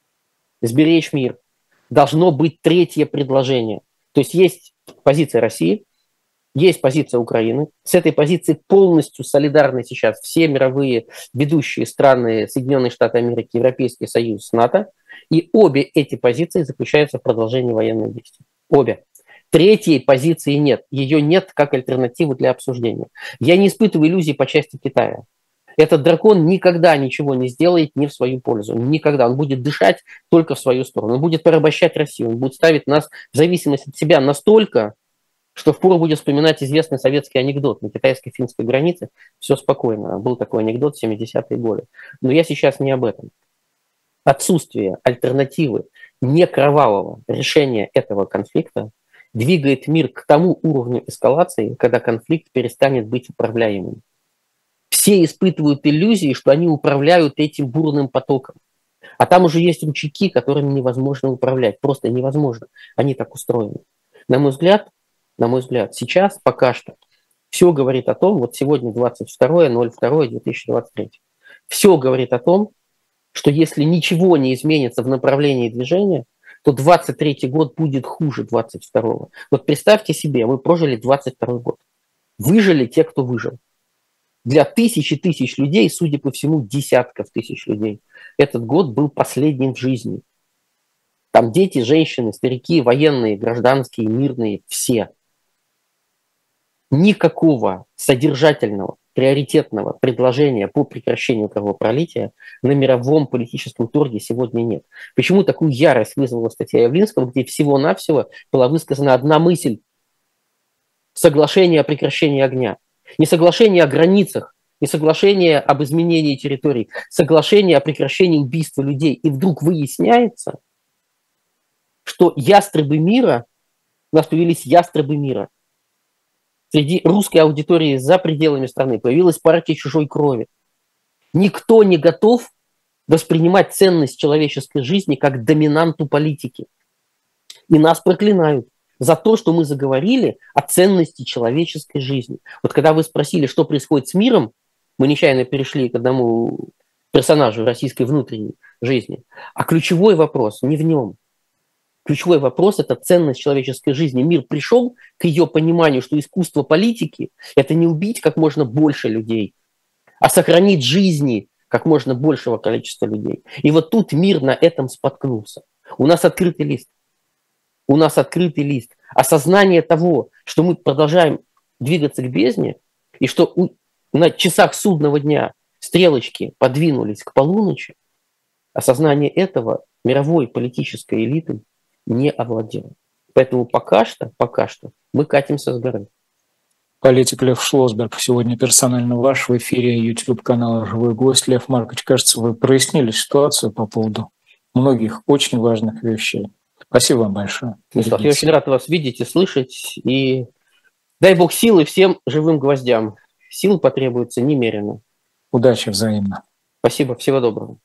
должно быть третье предложение. То есть позиция России, есть позиция Украины. С этой позиции полностью солидарны сейчас все мировые ведущие страны Соединенные Штаты Америки, Европейский Союз, НАТО. И обе эти позиции заключаются в продолжении военных действий. Обе. Третьей позиции нет. Ее нет как альтернативы для обсуждения. Я не испытываю иллюзий по части Китая. Этот дракон никогда ничего не сделает не в свою пользу. Никогда. Он будет дышать только в свою сторону. Он будет порабощать Россию. Он будет ставить нас в зависимость от себя настолько, что впору будет вспоминать известный советский анекдот. На китайско-финской границе все спокойно. Был такой анекдот в 70-е годы. Но я сейчас не об этом. Отсутствие альтернативы некровавого решения этого конфликта двигает мир к тому уровню эскалации, когда конфликт перестанет быть управляемым. Все испытывают иллюзии, что они управляют этим бурным потоком. А там уже есть ручейки, которыми невозможно управлять. Просто невозможно. Они так устроены. На мой взгляд, сейчас пока что все говорит о том, вот сегодня 22.02.2023, все говорит о том, что если ничего не изменится в направлении движения, то 23-й год будет хуже 22-го. Вот представьте себе, вы прожили 22-й год. Выжили те, кто выжил. Для тысяч людей, судя по всему, десятков тысяч людей, этот год был последним в жизни. Там дети, женщины, старики, военные, гражданские, мирные, все. Никакого содержательного приоритетного предложения по прекращению кровопролития на мировом политическом торге сегодня нет. Почему такую ярость вызвала статья Явлинского, где всего-навсего была высказана одна мысль: соглашение о прекращении огня. Не соглашение о границах, не соглашение об изменении территорий, соглашение о прекращении убийства людей. И вдруг выясняется, что ястребы мира, у нас появились ястребы мира. Среди русской аудитории за пределами страны появилась партия чужой крови. Никто не готов воспринимать ценность человеческой жизни как доминанту политики. И нас проклинают за то, что мы заговорили о ценности человеческой жизни. Вот когда вы спросили, что происходит с миром, мы нечаянно перешли к одному персонажу российской внутренней жизни. А ключевой вопрос не в нем. Ключевой вопрос – это ценность человеческой жизни. Мир пришел к ее пониманию, что искусство политики – это не убить как можно больше людей, а сохранить жизни как можно большего количества людей. И вот тут мир на этом споткнулся. У нас открытый лист. У нас открытый лист. Осознание того, что мы продолжаем двигаться к бездне, и что на часах судного дня стрелочки подвинулись к полуночи, осознание этого мировой политической элиты не овладело. Поэтому пока что мы катимся с горы. Политик Лев Шлосберг сегодня персонально ваш в эфире YouTube-канала «Живой гость». Лев Маркович, кажется, вы прояснили ситуацию по поводу многих очень важных вещей. Спасибо вам большое. Я очень рад вас видеть и слышать. И дай Бог силы всем живым гвоздям. Сил потребуется немерено. Удачи взаимно. Спасибо, всего доброго.